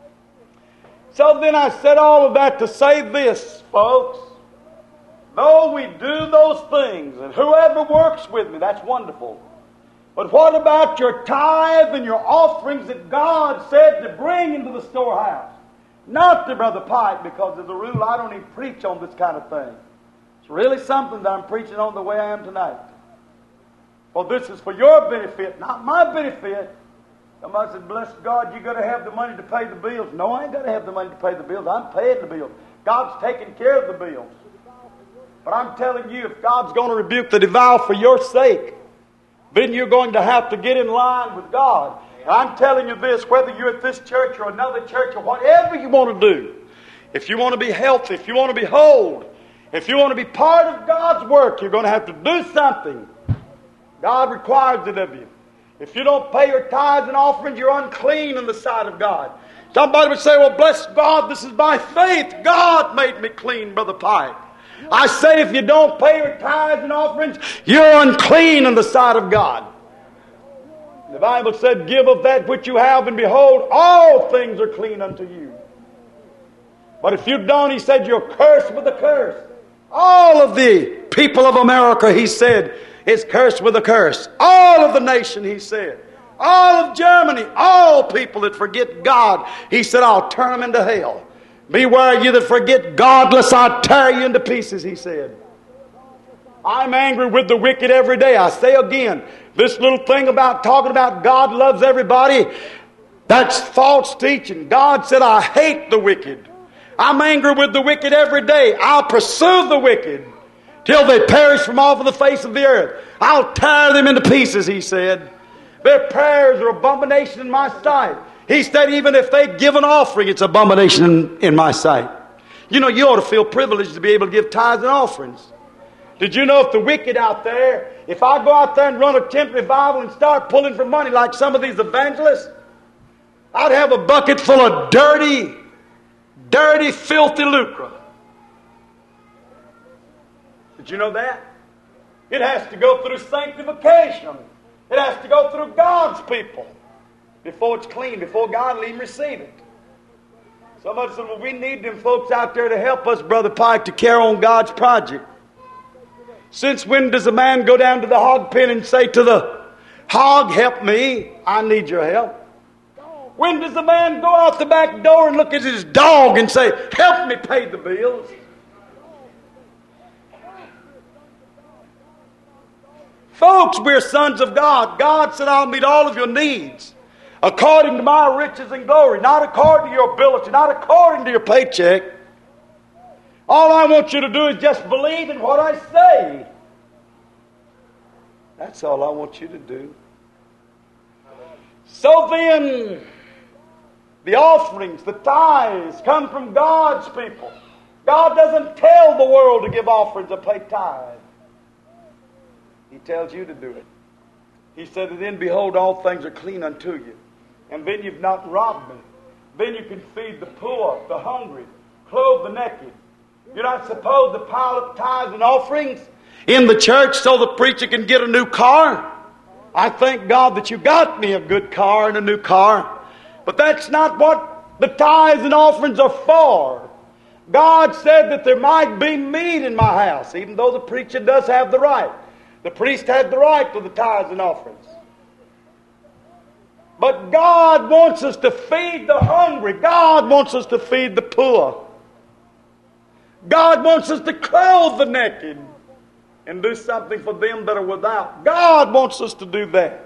So then I said all of that to say this, folks. Though we do those things, and whoever works with me, that's wonderful. But what about your tithe and your offerings that God said to bring into the storehouse? Not to Brother Pike, because as a rule I don't even preach on this kind of thing. It's really something that I'm preaching on the way I am tonight. Well, this is for your benefit, not my benefit. Somebody said, bless God, you got to have the money to pay the bills. No, I ain't got to have the money to pay the bills. I'm paying the bills. God's taking care of the bills. But I'm telling you, if God's going to rebuke the devourer for your sake, then you're going to have to get in line with God. And I'm telling you this, whether you're at this church or another church or whatever you want to do, if you want to be healthy, if you want to be whole, if you want to be part of God's work, you're going to have to do something. God requires it of you. If you don't pay your tithes and offerings, you're unclean in the sight of God. Somebody would say, well, bless God, this is by faith. God made me clean, Brother Pike. I say if you don't pay your tithes and offerings, you're unclean in the sight of God. The Bible said, give of that which you have, and behold, all things are clean unto you. But if you don't, he said, you're cursed with a curse. All of the people of America, he said, is cursed with a curse. All of the nation, he said. All of Germany, all people that forget God, he said, I'll turn them into hell. Beware you that forget God, lest I tear you into pieces, he said. I'm angry with the wicked every day. I say again, this little thing about talking about God loves everybody, that's false teaching. God said, I hate the wicked. I'm angry with the wicked every day. I'll pursue the wicked till they perish from off of the face of the earth. I'll tear them into pieces, he said. Their prayers are abomination in my sight. He said, even if they give an offering, it's abomination in, in my sight. You know, you ought to feel privileged to be able to give tithes and offerings. Did you know if the wicked out there, if I go out there and run a tent revival and start pulling for money like some of these evangelists, I'd have a bucket full of dirty, dirty, filthy lucre. Did you know that? It has to go through sanctification. It has to go through God's people before it's clean, before God will even receive it. Somebody said, well, we need them folks out there to help us, Brother Pike, to carry on God's project. Since when does a man go down to the hog pen and say to the hog, help me, I need your help? When does a man go out the back door and look at his dog and say, help me pay the bills? Folks, we're sons of God. God said, I'll meet all of your needs according to my riches and glory, not according to your ability, not according to your paycheck. All I want you to do is just believe in what I say. That's all I want you to do. So then, the offerings, the tithes come from God's people. God doesn't tell the world to give offerings or pay tithes. He tells you to do it. He said, and then behold, all things are clean unto you. And then you've not robbed me. Then you can feed the poor, the hungry, clothe the naked. You're not supposed to pile up tithes and offerings in the church so the preacher can get a new car. I thank God that you got me a good car and a new car. But that's not what the tithes and offerings are for. God said that there might be meat in my house, even though the preacher does have the right. The priest had the right to the tithes and offerings. But God wants us to feed the hungry. God wants us to feed the poor. God wants us to clothe the naked and do something for them that are without. God wants us to do that.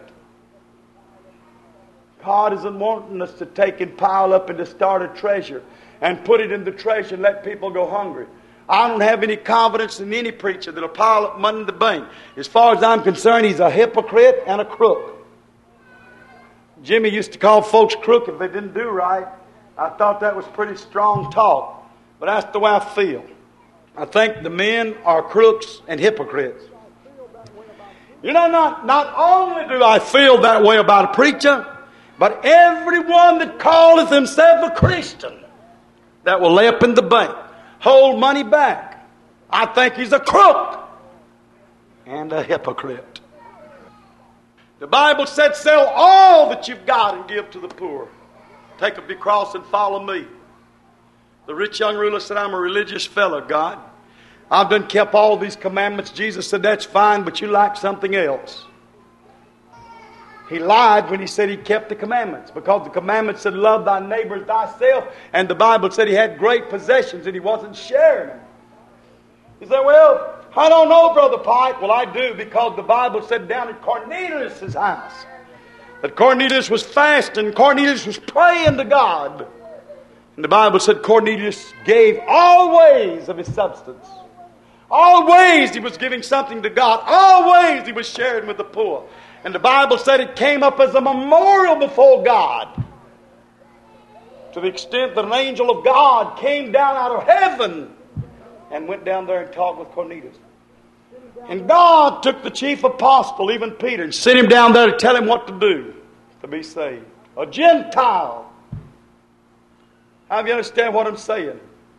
God isn't wanting us to take and pile up and to start a treasure and put it in the treasure and let people go hungry. I don't have any confidence in any preacher that'll pile up money in the bank. As far as I'm concerned, he's a hypocrite and a crook. Jimmy used to call folks crook if they didn't do right. I thought that was pretty strong talk. But that's the way I feel. I think the men are crooks and hypocrites. You know, not, not only do I feel that way about a preacher, but everyone that calleth himself a Christian that will lay up in the bank, hold money back, I think he's a crook and a hypocrite. The Bible said, sell all that you've got and give to the poor. Take up your cross and follow me. The rich young ruler said, I'm a religious fellow, God. I've done kept all these commandments. Jesus said, that's fine, but you like something else. He lied when he said he kept the commandments, because the commandments said, love thy neighbor as thyself, and the Bible said he had great possessions and he wasn't sharing them. He said, well, I don't know, Brother Pike. Well, I do, because the Bible said down at Cornelius' house that Cornelius was fasting, Cornelius was praying to God. And the Bible said Cornelius gave always of his substance. Always he was giving something to God. Always he was sharing with the poor. And the Bible said it came up as a memorial before God, to the extent that an angel of God came down out of heaven and went down there and talked with Cornelius. And God took the chief apostle, even Peter, and sent him down there to tell him what to do to be saved. A Gentile. How do you understand what I'm saying?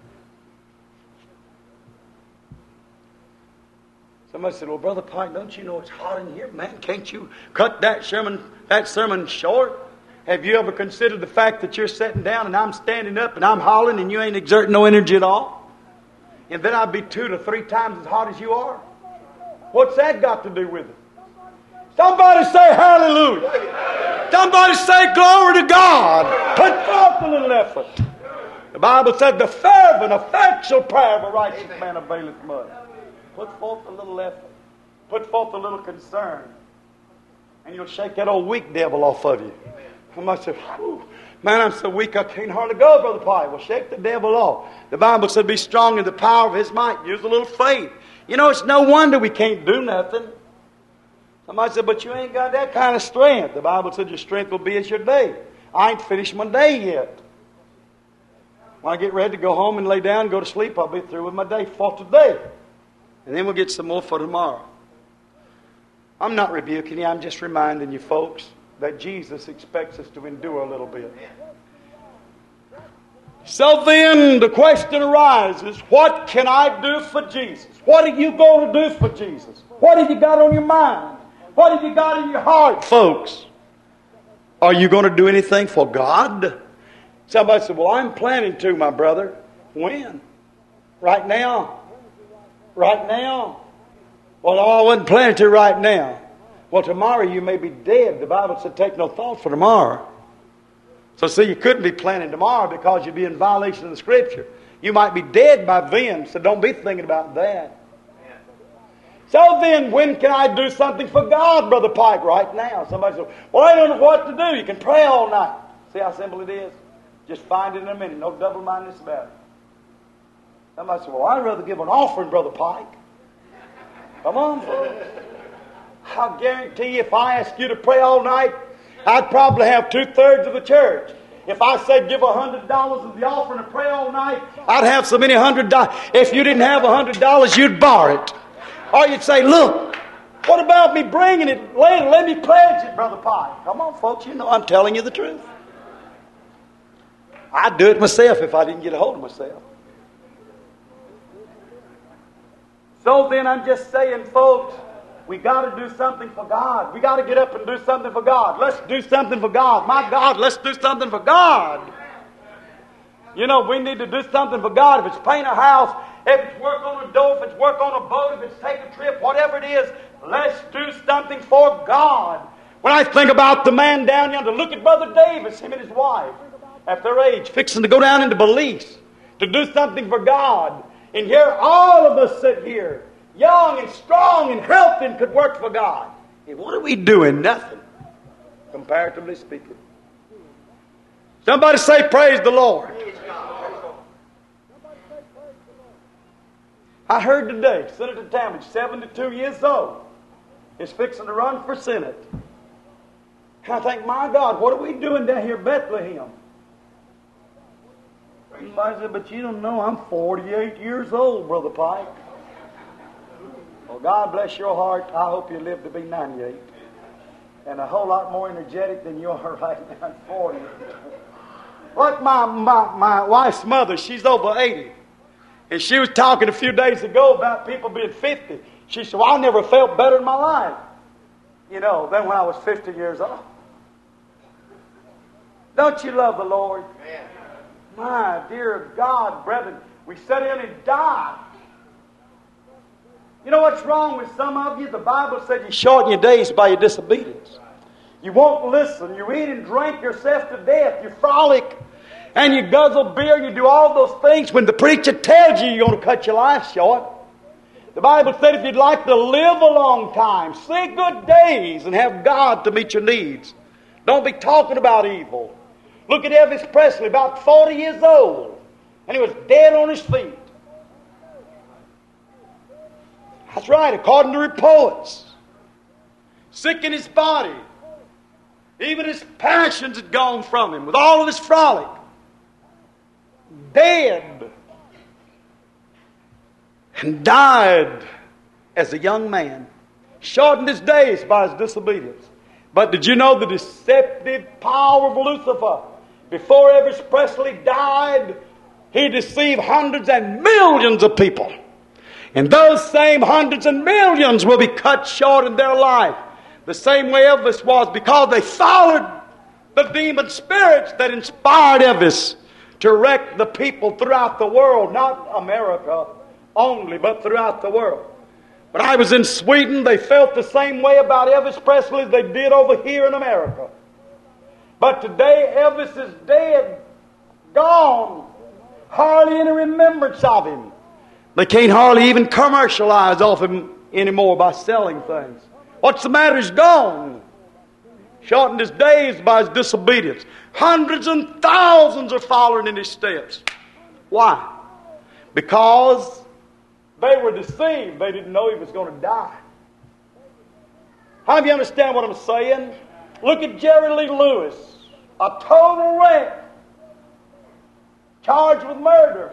Somebody said, well, Brother Pike, don't you know it's hot in here? Man, can't you cut that sermon, that sermon short? Have you ever considered the fact that you're sitting down and I'm standing up and I'm hollering and you ain't exerting no energy at all? And then I'd be two to three times as hot as you are? What's that got to do with it? Somebody say hallelujah. Somebody say glory to God. Put forth a little effort. The Bible said the fervent, effectual prayer of a righteous man availeth much. Put forth a little effort. Put forth a little concern. And you'll shake that old weak devil off of you. Somebody said, man, I'm so weak I can't hardly go, Brother Pike. Well, shake the devil off. The Bible said be strong in the power of his might. Use a little faith. You know, it's no wonder we can't do nothing. Somebody said, but you ain't got that kind of strength. The Bible said your strength will be as your day. I ain't finished my day yet. When I get ready to go home and lay down and go to sleep, I'll be through with my day for today. And then we'll get some more for tomorrow. I'm not rebuking you. I'm just reminding you, folks, that Jesus expects us to endure a little bit. So then the question arises, what can I do for Jesus? What are you going to do for Jesus? What have you got on your mind? What have you got in your heart, folks? Are you going to do anything for God? Somebody said, well, I'm planning to, my brother. When? Right now. Right now. Well, I wasn't planning to right now. Well, tomorrow you may be dead. The Bible said take no thought for tomorrow. So see, you couldn't be planning tomorrow because you'd be in violation of the Scripture. You might be dead by then, so don't be thinking about that. So then, when can I do something for God, Brother Pike? Right now. Somebody says, well, I don't know what to do. You can pray all night. See how simple it is? Just find it in a minute. No double-mindedness about it. Somebody says, well, I'd rather give an offering, Brother Pike. Come on, folks. I'll guarantee you, if I ask you to pray all night, I'd probably have two-thirds of the church. If I said give a hundred dollars of the offering and pray all night, I'd have so many hundred dollars. If you didn't have a hundred dollars, you'd borrow it. Or you'd say, look, what about me bringing it later? Let me pledge it, Brother Pike. Come on, folks, you know I'm telling you the truth. I'd do it myself if I didn't get a hold of myself. So then I'm just saying, folks, we got to do something for God. We got to get up and do something for God. Let's do something for God. My God, let's do something for God. You know, we need to do something for God. If it's paint a house, if it's work on a door, if it's work on a boat, if it's take a trip, whatever it is, let's do something for God. When I think about the man down yonder, look at Brother Davis, him and his wife, at their age, fixing to go down into Belize to do something for God. And here all of us sit here, young and strong and healthy, and could work for God. And what are we doing? Nothing, comparatively speaking. Somebody say, praise the Lord. I heard today, Senator Talmadge, seventy-two years old, is fixing to run for Senate. And I think, my God, what are we doing down here in Bethlehem? Somebody said, but you don't know, I'm forty-eight years old, Brother Pike. Well, God bless your heart. I hope you live to be ninety-eight. And a whole lot more energetic than you are right now at forty. Like my, my, my wife's mother, she's over eighty. And she was talking a few days ago about people being fifty. She said, well, I never felt better in my life. you know, than when I was fifty years old. Don't you love the Lord? Amen. My dear God, brethren, we sit in and die. You know what's wrong with some of you? The Bible said you shorten your days by your disobedience. You won't listen. You eat and drink yourself to death. You frolic and you guzzle beer. You do all those things when the preacher tells you you're going to cut your life short. The Bible said if you'd like to live a long time, see good days and have God to meet your needs. Don't be talking about evil. Look at Elvis Presley, about forty years old, and he was dead on his feet. That's right, according to reports. Sick in his body. Even his passions had gone from him with all of his frolic. Dead. And died as a young man. Shortened his days by his disobedience. But did you know the deceptive power of Lucifer? Before Elvis Presley died, he deceived hundreds and millions of people. And those same hundreds and millions will be cut short in their life. The same way Elvis was, because they followed the demon spirits that inspired Elvis to wreck the people throughout the world. Not America only, but throughout the world. When I was in Sweden, they felt the same way about Elvis Presley as they did over here in America. But today, Elvis is dead, gone, hardly any remembrance of him. They can't hardly even commercialize off him anymore by selling things. What's the matter? He's gone. Shortened his days by his disobedience. Hundreds and thousands are following in his steps. Why? Because they were deceived. They didn't know he was going to die. How do you understand what I'm saying? Look at Jerry Lee Lewis, a total wreck, charged with murder.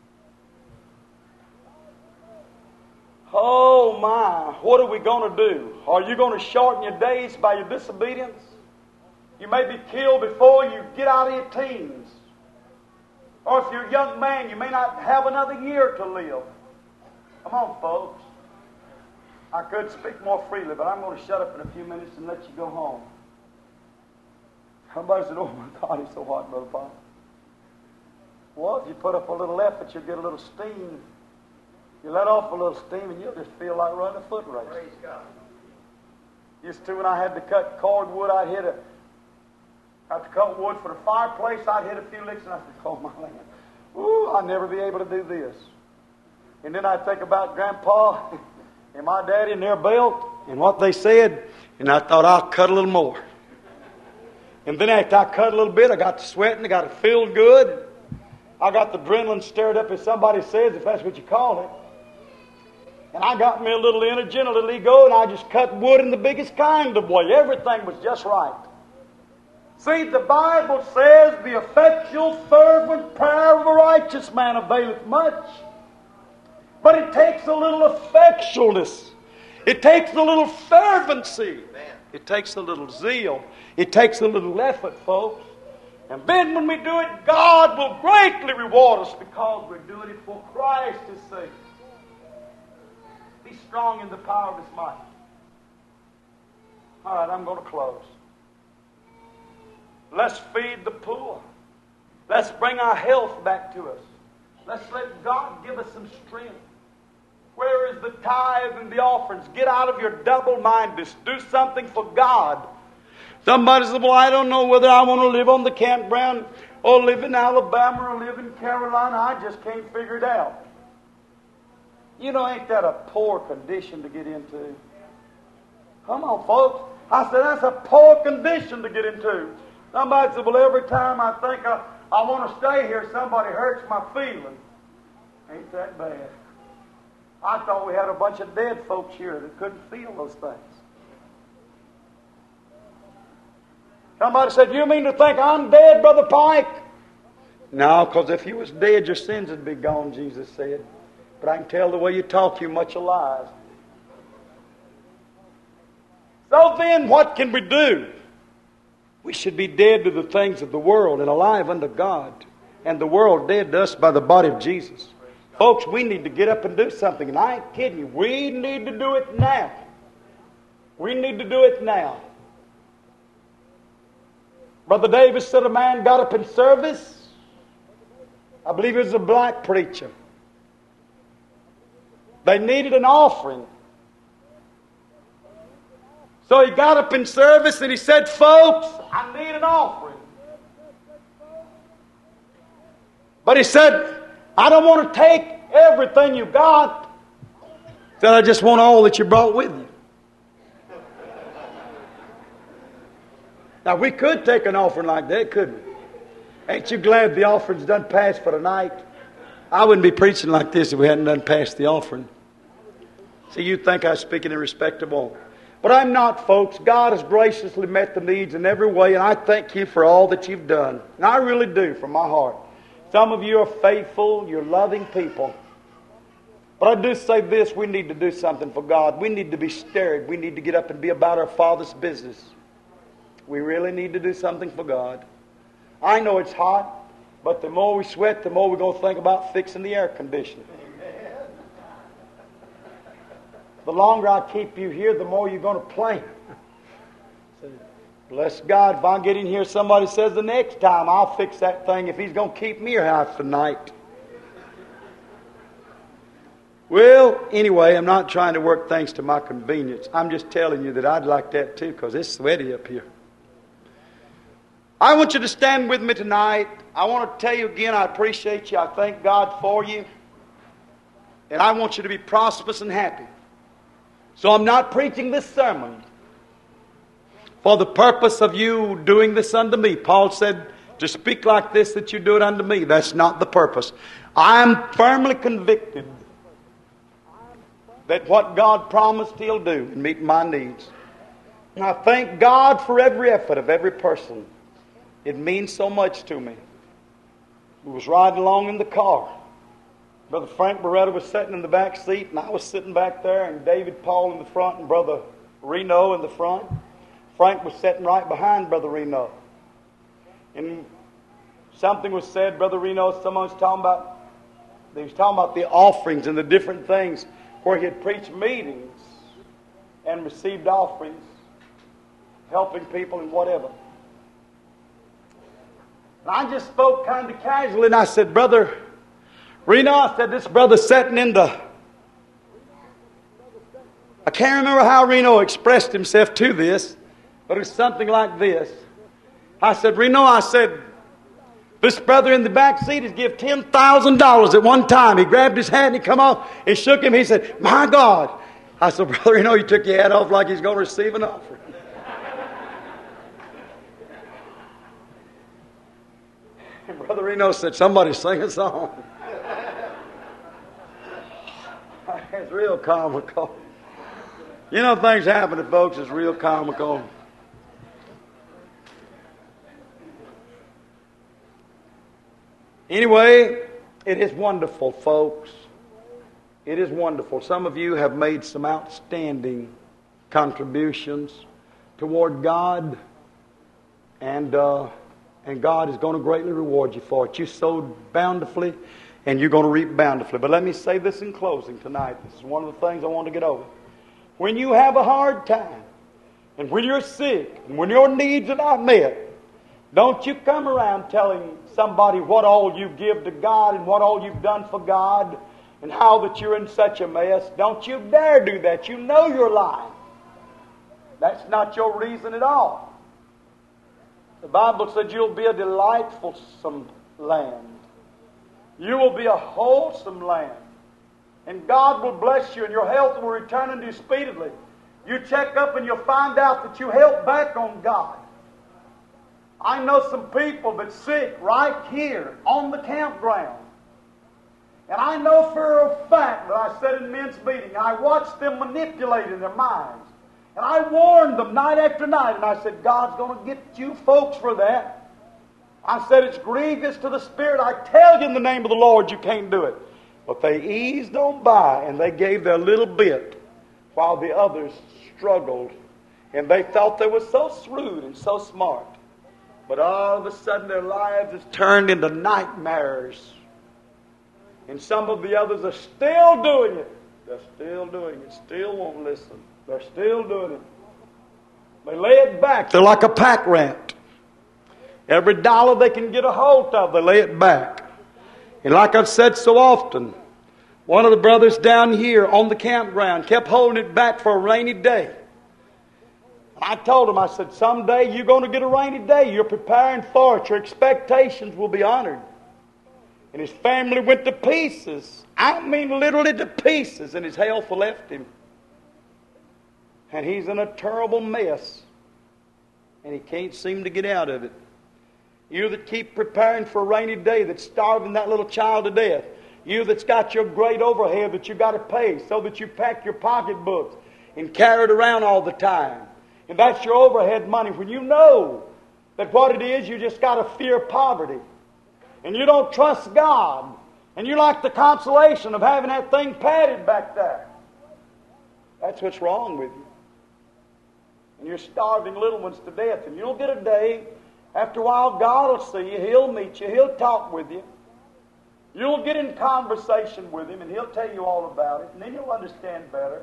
Oh my, what are we going to do? Are you going to shorten your days by your disobedience? You may be killed before you get out of your teens. Or if you're a young man, you may not have another year to live. Come on, folks. I could speak more freely, but I'm going to shut up in a few minutes and let you go home. Somebody said, oh my God, it's so hot, Brother Paul. Well, if you put up a little effort, you'll get a little steam. You let off a little steam and you'll just feel like running a foot race. Praise God. Used to, when I had to cut cordwood, I'd hit a, had to cut wood for the fireplace, I'd hit a few licks and I'd say, oh my land, ooh, I'll never be able to do this. And then I'd think about Grandpa and my daddy and their belt and what they said, and I thought, I'll cut a little more. And then after I cut a little bit, I got to sweating, I got to feel good. I got the adrenaline stirred up, as somebody says, if that's what you call it. And I got me a little energy and a little ego, and I just cut wood in the biggest kind of way. Everything was just right. See, the Bible says, the effectual, fervent prayer of a righteous man availeth much. But it takes a little effectualness. It takes a little fervency. It takes a little zeal. It takes a little effort, folks. And then when we do it, God will greatly reward us because we're doing it for Christ's sake. Be strong in the power of His might. All right, I'm going to close. Let's feed the poor. Let's bring our health back to us. Let's let God give us some strength. Where is the tithe and the offerings? Get out of your double-mindedness. Do something for God. Somebody said, well, I don't know whether I want to live on the campground or live in Alabama or live in Carolina. I just can't figure it out. You know, ain't that a poor condition to get into? Come on, folks. I said, that's a poor condition to get into. Somebody said, well, every time I think I, I want to stay here, somebody hurts my feelings. Ain't that bad. I thought we had a bunch of dead folks here that couldn't feel those things. Somebody said, you mean to think I'm dead, Brother Pike? No, because if you was dead, your sins would be gone, Jesus said. But I can tell the way you talk, you're much alive. So then, what can we do? We should be dead to the things of the world and alive unto God. And the world dead to us by the body of Jesus. Folks, we need to get up and do something. And I ain't kidding you. We need to do it now. We need to do it now. Brother Davis said a man got up in service. I believe it was a black preacher. They needed an offering. So he got up in service and he said, folks, I need an offering. But he said, I don't want to take everything you got. He said, I just want all that you brought with you. Now, we could take an offering like that, couldn't we? Ain't you glad the offering's done passed for tonight? I wouldn't be preaching like this if we hadn't done passed the offering. See, you'd think I was speaking in respect of all. But I'm not, folks. God has graciously met the needs in every way, and I thank you for all that you've done. And I really do, from my heart. Some of you are faithful, you're loving people. But I do say this, we need to do something for God. We need to be stirred. We need to get up and be about our Father's business. We really need to do something for God. I know it's hot, but the more we sweat, the more we're going to think about fixing the air conditioner. Amen. The longer I keep you here, the more you're going to play. Bless God, if I get in here, somebody says the next time, I'll fix that thing if He's going to keep me here half the night. Well, anyway, I'm not trying to work things to my convenience. I'm just telling you that I'd like that too, because it's sweaty up here. I want you to stand with me tonight. I want to tell you again, I appreciate you. I thank God for you. And I want you to be prosperous and happy. So I'm not preaching this sermon for the purpose of you doing this unto me. Paul said, to speak like this, that you do it unto me. That's not the purpose. I am firmly convicted that what God promised He'll do and meet my needs. And I thank God for every effort of every person. It means so much to me. We was riding along in the car. Brother Frank Beretta was sitting in the back seat, and I was sitting back there, and David Paul in the front, and Brother Reno in the front. Frank was sitting right behind Brother Reno. And something was said, Brother Reno, someone was talking about, they was talking about the offerings and the different things where he had preached meetings and received offerings, helping people and whatever. And I just spoke kind of casually, and I said, Brother Reno, I said, this brother sitting in the... I can't remember how Reno expressed himself to this, but it was something like this. I said, Reno, I said, this brother in the back seat has given ten thousand dollars at one time. He grabbed his hat and he come off and shook him. He said, my God. I said, Brother Reno, you took your hat off like he's going to receive an offering. And Brother Reno said, somebody sing a song. It's real comical. You know, things happen to folks. It's real comical. Anyway, it is wonderful, folks. It is wonderful. Some of you have made some outstanding contributions toward God, and uh, and God is going to greatly reward you for it. You sowed bountifully, and you're going to reap bountifully. But let me say this in closing tonight. This is one of the things I want to get over. When you have a hard time, and when you're sick, and when your needs are not met, don't you come around telling somebody what all you give to God and what all you've done for God and how that you're in such a mess. Don't you dare do that. You know you're lying. That's not your reason at all. The Bible said you'll be a delightful land. You will be a wholesome land. And God will bless you and your health will return unto you speedily. You check up and you'll find out that you held back on God. I know some people that's sick right here on the campground. And I know for a fact that I said in men's meeting, I watched them manipulating their minds. And I warned them night after night, and I said, God's going to get you folks for that. I said, it's grievous to the Spirit. I tell you in the name of the Lord, you can't do it. But they eased on by, and they gave their little bit while the others struggled. And they thought they were so shrewd and so smart. But all of a sudden their lives has turned into nightmares. And some of the others are still doing it. They're still doing it. Still won't listen. They're still doing it. They lay it back. They're like a pack rat. Every dollar they can get a hold of, they lay it back. And like I've said so often, one of the brothers down here on the campground kept holding it back for a rainy day. I told him, I said, someday you're going to get a rainy day. You're preparing for it. Your expectations will be honored. And his family went to pieces. I don't mean literally to pieces. And his health left him. And he's in a terrible mess. And he can't seem to get out of it. You that keep preparing for a rainy day, that's starving that little child to death. You that's got your great overhead that you got to pay so that you pack your pocketbooks and carry it around all the time. And that's your overhead money. When you know that what it is, you just got to fear poverty. And you don't trust God. And you like the consolation of having that thing padded back there. That's what's wrong with you. And you're starving little ones to death. And you'll get a day, after a while God will see you. He'll meet you. He'll talk with you. You'll get in conversation with Him and He'll tell you all about it. And then you'll understand better.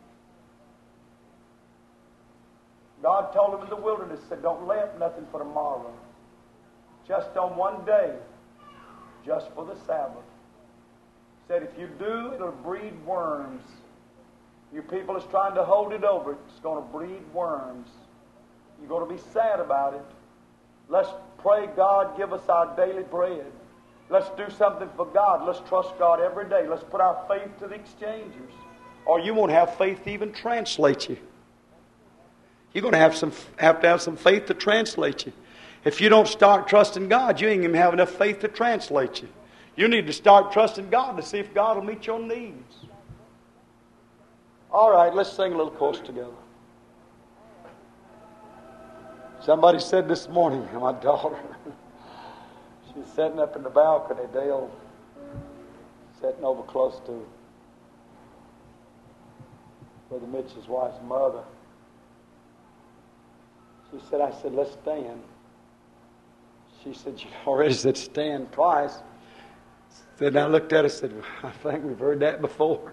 God told him in the wilderness, said, don't lay up nothing for tomorrow. Just on one day, just for the Sabbath. Said, if you do, it'll breed worms. You people is trying to hold it over. It's going to breed worms. You're going to be sad about it. Let's pray, God, give us our daily bread. Let's do something for God. Let's trust God every day. Let's put our faith to the exchangers. Or you won't have faith to even translate you. You're going to have some have to have some faith to translate you. If you don't start trusting God, you ain't going to have enough faith to translate you. You need to start trusting God to see if God will meet your needs. All right, let's sing a little chorus together. Somebody said this morning, my daughter, she's sitting up in the balcony, Dale, sitting over close to Brother Mitch's wife's mother. She said, I said, let's stand. She said, you already said stand twice. Then I looked at her and said, I think we've heard that before.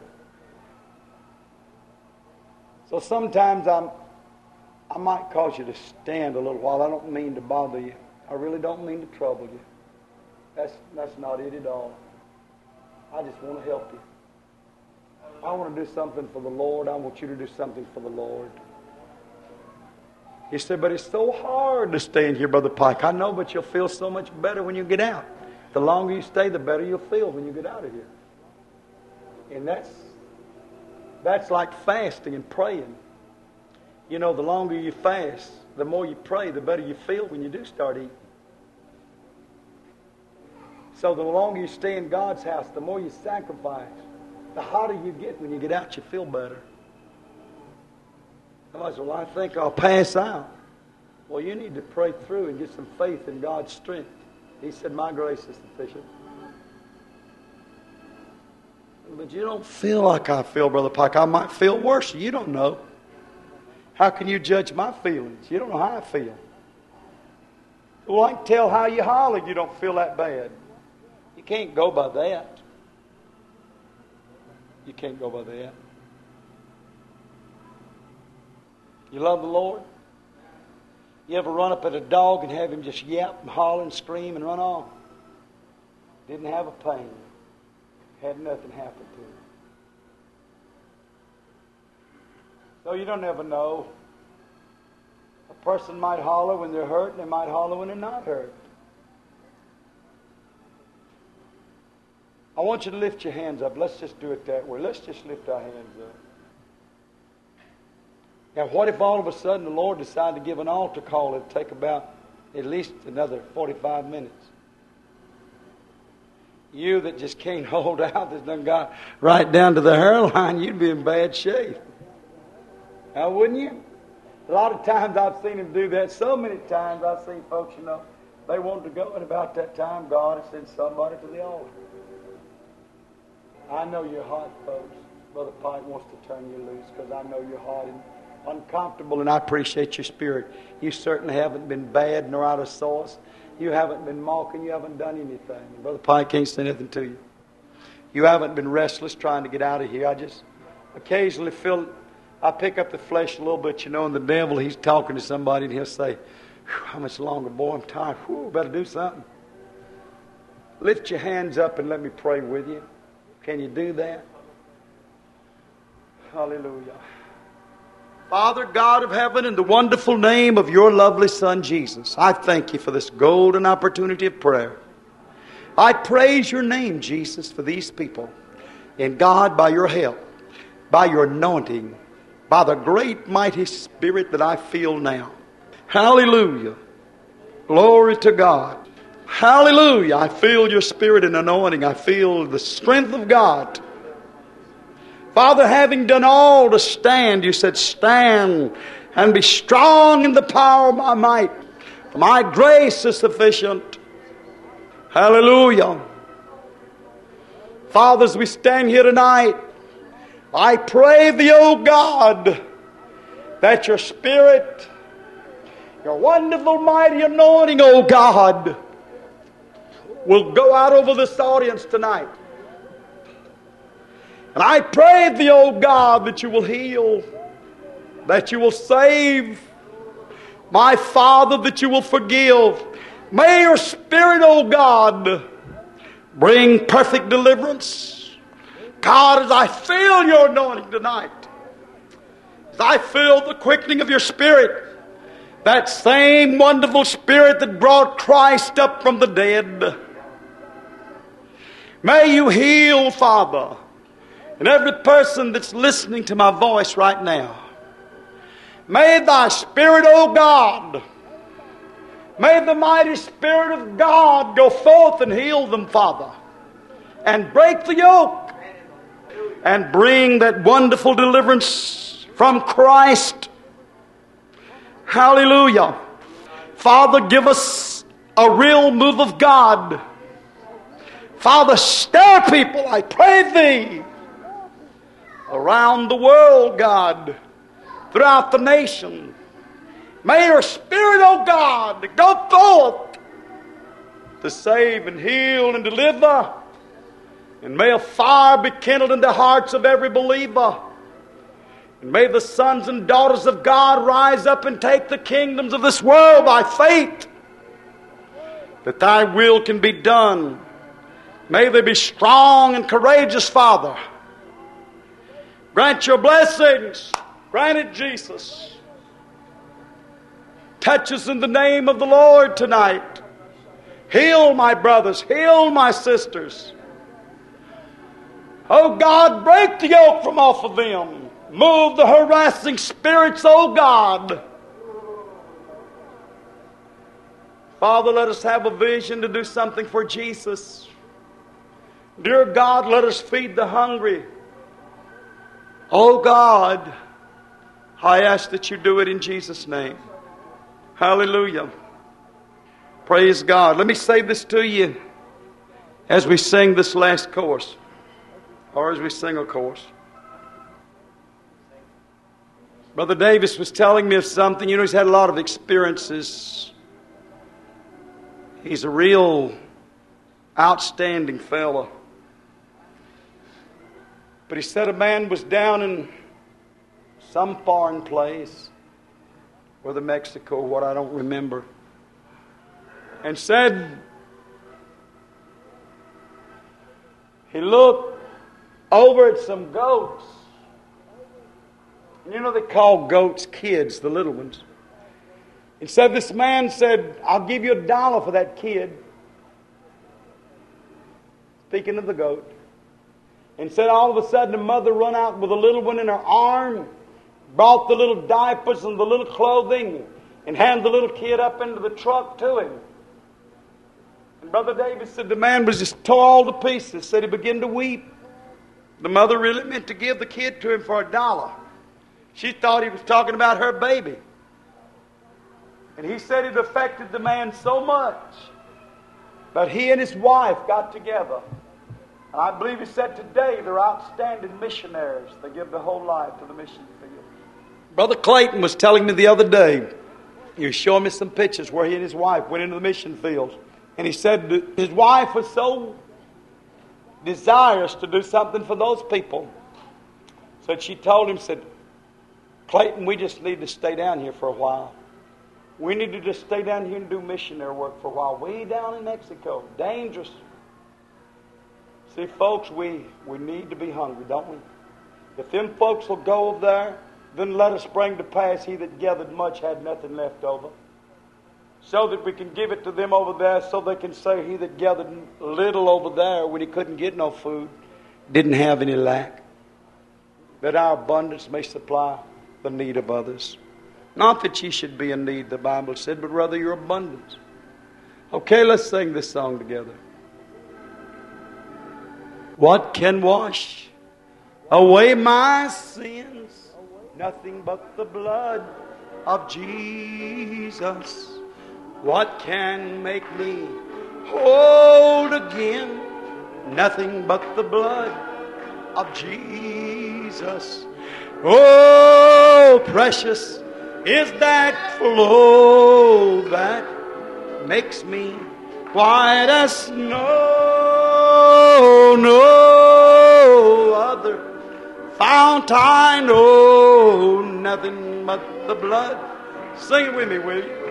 So sometimes I'm, I might cause you to stand a little while. I don't mean to bother you. I really don't mean to trouble you. That's, that's not it at all. I just want to help you. I want to do something for the Lord. I want you to do something for the Lord. He said, but it's so hard to stay in here, Brother Pike. I know, but you'll feel so much better when you get out. The longer you stay, the better you'll feel when you get out of here. And that's that's like fasting and praying. You know, the longer you fast, the more you pray, the better you feel when you do start eating. So the longer you stay in God's house, the more you sacrifice, the hotter you get when you get out, you feel better. Otherwise, well, I think I'll pass out. Well, you need to pray through and get some faith in God's strength. He said, my grace is sufficient. But you don't feel like I feel, Brother Pike. I might feel worse. You don't know. How can you judge my feelings? You don't know how I feel. Well, I can tell how you holler you don't feel that bad. You can't go by that. You can't go by that. You love the Lord? You ever run up at a dog and have him just yap and holler and scream and run off? Didn't have a pain. Had nothing happen to him. So you don't ever know. A person might holler when they're hurt and they might holler when they're not hurt. I want you to lift your hands up. Let's just do it that way. Let's just lift our hands up. Now, what if all of a sudden the Lord decided to give an altar call? It'd take about at least another forty-five minutes. You that just can't hold out, that's done got right down to the hairline, you'd be in bad shape. Now, wouldn't you? A lot of times I've seen him do that. So many times I've seen folks, you know, they wanted to go, and about that time God had sent somebody to the altar. I know you're hot, folks. Brother Pike wants to turn you loose because I know you're hot and uncomfortable, and I appreciate your spirit. You certainly haven't been bad nor out of sorts. You haven't been mocking. You haven't done anything. Brother Pike can't say nothing to you. You haven't been restless trying to get out of here. I just occasionally feel I pick up the flesh a little bit, you know, and the devil, he's talking to somebody, and he'll say, how much longer, boy, I'm tired. Whew, better do something. Lift your hands up and let me pray with you. Can you do that? Hallelujah. Father, God of heaven, in the wonderful name of your lovely Son, Jesus, I thank you for this golden opportunity of prayer. I praise your name, Jesus, for these people. And God, by your help, by your anointing, by the great mighty Spirit that I feel now. Hallelujah. Glory to God. Hallelujah. I feel your Spirit and anointing. I feel the strength of God. Father, having done all to stand, you said, stand and be strong in the power of my might. For my grace is sufficient. Hallelujah. Father, as we stand here tonight, I pray thee, O God, that your Spirit, your wonderful mighty anointing, O God, will go out over this audience tonight. And I pray thee, O God, that you will heal, that you will save, my Father, that you will forgive. May your Spirit, O God, bring perfect deliverance. God, as I feel your anointing tonight, as I feel the quickening of your Spirit, that same wonderful Spirit that brought Christ up from the dead, may you heal, Father, and every person that's listening to my voice right now. May thy Spirit, O God, may the mighty Spirit of God go forth and heal them, Father, and break the yoke, and bring that wonderful deliverance from Christ. Hallelujah. Father, give us a real move of God. Father, stir people, I pray thee, around the world, God, throughout the nation. May your Spirit, O God, go forth to save and heal and deliver. And may a fire be kindled in the hearts of every believer. And may the sons and daughters of God rise up and take the kingdoms of this world by faith, that thy will can be done. May they be strong and courageous, Father. Grant your blessings. Grant it, Jesus. Touch us in the name of the Lord tonight. Heal my brothers. Heal my sisters. Oh God, break the yoke from off of them. Move the harassing spirits, oh God. Father, let us have a vision to do something for Jesus. Dear God, let us feed the hungry. Oh God, I ask that you do it in Jesus' name. Hallelujah. Praise God. Let me say this to you as we sing this last chorus. Or as we sing a chorus. Brother Davis was telling me of something. You know, he's had a lot of experiences. He's a real outstanding fellow. But he said a man was down in some foreign place, whether Mexico or what, I don't remember, and said he looked over at some goats. And you know they call goats kids, the little ones. And so this man said, I'll give you a dollar for that kid. Speaking of the goat. And said all of a sudden the mother run out with a little one in her arm, brought the little diapers and the little clothing, and handed the little kid up into the truck to him. And Brother Davis said the man was just tore all to pieces. Said he began to weep. The mother really meant to give the kid to him for a dollar. She thought he was talking about her baby. And he said it affected the man so much. But he and his wife got together. And I believe he said today they're outstanding missionaries. They give their whole life to the mission field. Brother Clayton was telling me the other day, he was showing me some pictures where he and his wife went into the mission field. And he said that his wife was so desirous to do something for those people. So she told him, said, Clayton, we just need to stay down here for a while. We need to just stay down here and do missionary work for a while. Way down in Mexico. Dangerous. See, folks, we, we need to be hungry, don't we? If them folks will go over there, then let us bring to pass he that gathered much had nothing left over. So that we can give it to them over there, so they can say he that gathered little over there when he couldn't get no food, didn't have any lack. That our abundance may supply the need of others. Not that ye should be in need, the Bible said, but rather your abundance. Okay, let's sing this song together. What can wash away my sins? Nothing but the blood of Jesus. What can make me whole again? Nothing but the blood of Jesus. Oh, precious is that flow that makes me white as snow. No other fount I know, nothing but the blood. Sing it with me, will you?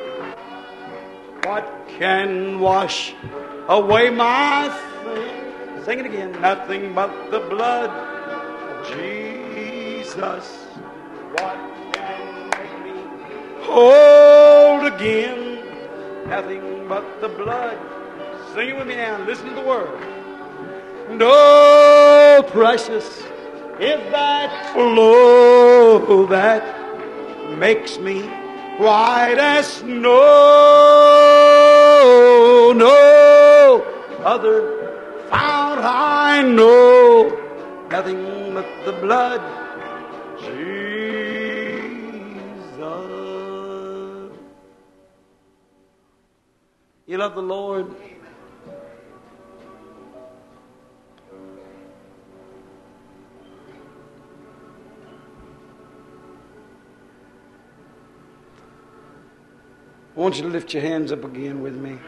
What can wash away my sin? Sing it again. Nothing but the blood of Jesus. What can make me whole again? Nothing but the blood. Sing it with me now. Listen to the word. No, precious is that flow that makes me white as snow. No other fount I know, nothing but the blood Jesus. You love the Lord? I want you to lift your hands up again with me.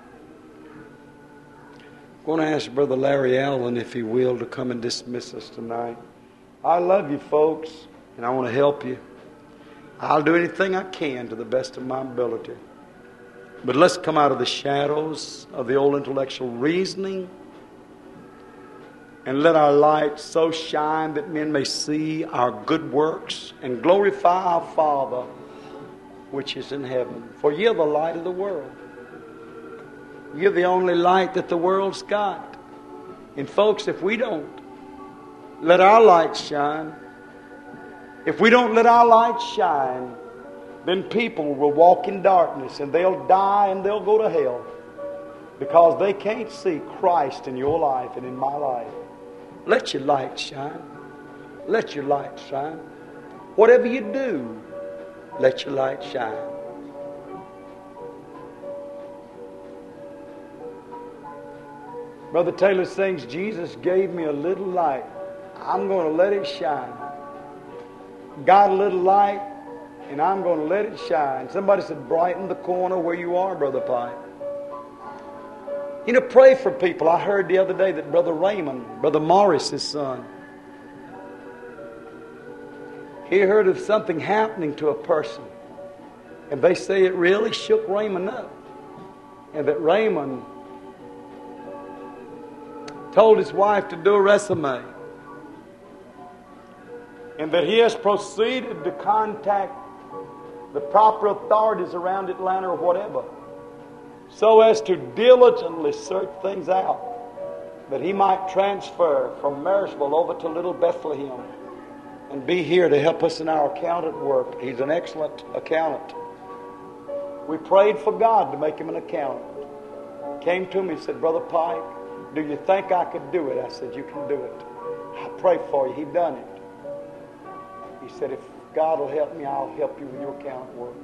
I'm going to ask Brother Larry Allen, if he will, to come and dismiss us tonight. I love you, folks, and I want to help you. I'll do anything I can to the best of my ability. But let's come out of the shadows of the old intellectual reasoning and let our light so shine that men may see our good works and glorify our Father which is in heaven. For you're the light of the world. You're the only light that the world's got. And folks, if we don't let our light shine, if we don't let our light shine, then people will walk in darkness and they'll die and they'll go to hell because they can't see Christ in your life and in my life. Let your light shine. Let your light shine. Whatever you do, let your light shine. Brother Taylor sings, Jesus gave me a little light. I'm going to let it shine. Got a little light, and I'm going to let it shine. Somebody said, brighten the corner where you are, Brother Pike. You know, pray for people. I heard the other day that Brother Raymond, Brother Morris' son, he heard of something happening to a person. And they say it really shook Raymond up. And that Raymond told his wife to do a resume. And that he has proceeded to contact the proper authorities around Atlanta or whatever, so as to diligently search things out, that he might transfer from Marysville over to Little Bethlehem and be here to help us in our accountant work. He's an excellent accountant. We prayed for God to make him an accountant. Came to me and said, Brother Pike, do you think I could do it? I said, you can do it. I pray for you. He done it. He said, if God will help me, I'll help you with your accountant work.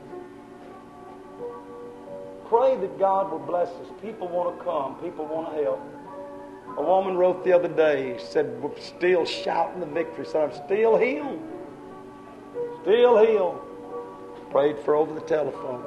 Pray that God will bless us. People want to come. People want to help. A woman wrote the other day, said, we're still shouting the victory. Said, I'm still healed. Still healed. Prayed for over the telephone.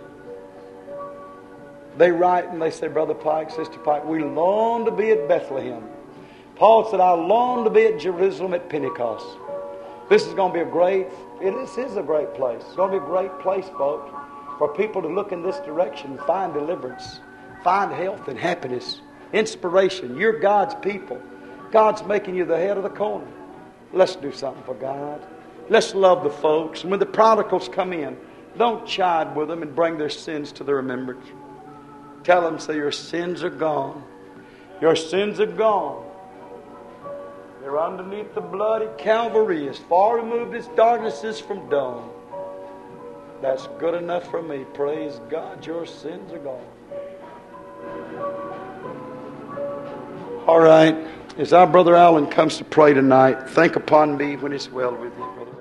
They write and they say, Brother Pike, Sister Pike, we long to be at Bethlehem. Paul said, I long to be at Jerusalem at Pentecost. This is going to be a great, it is, is a great place. It's going to be a great place, folks, for people to look in this direction and find deliverance, find health and happiness, inspiration. You're God's people. God's making you the head of the corner. Let's do something for God. Let's love the folks. And when the prodigals come in, don't chide with them and bring their sins to their remembrance. Tell them, say, your sins are gone. Your sins are gone. They're underneath the bloody Calvary, as far removed as darkness is from dawn. That's good enough for me. Praise God, your sins are gone. All right. As our Brother Allen comes to pray tonight, think upon me when it's well with you, brother.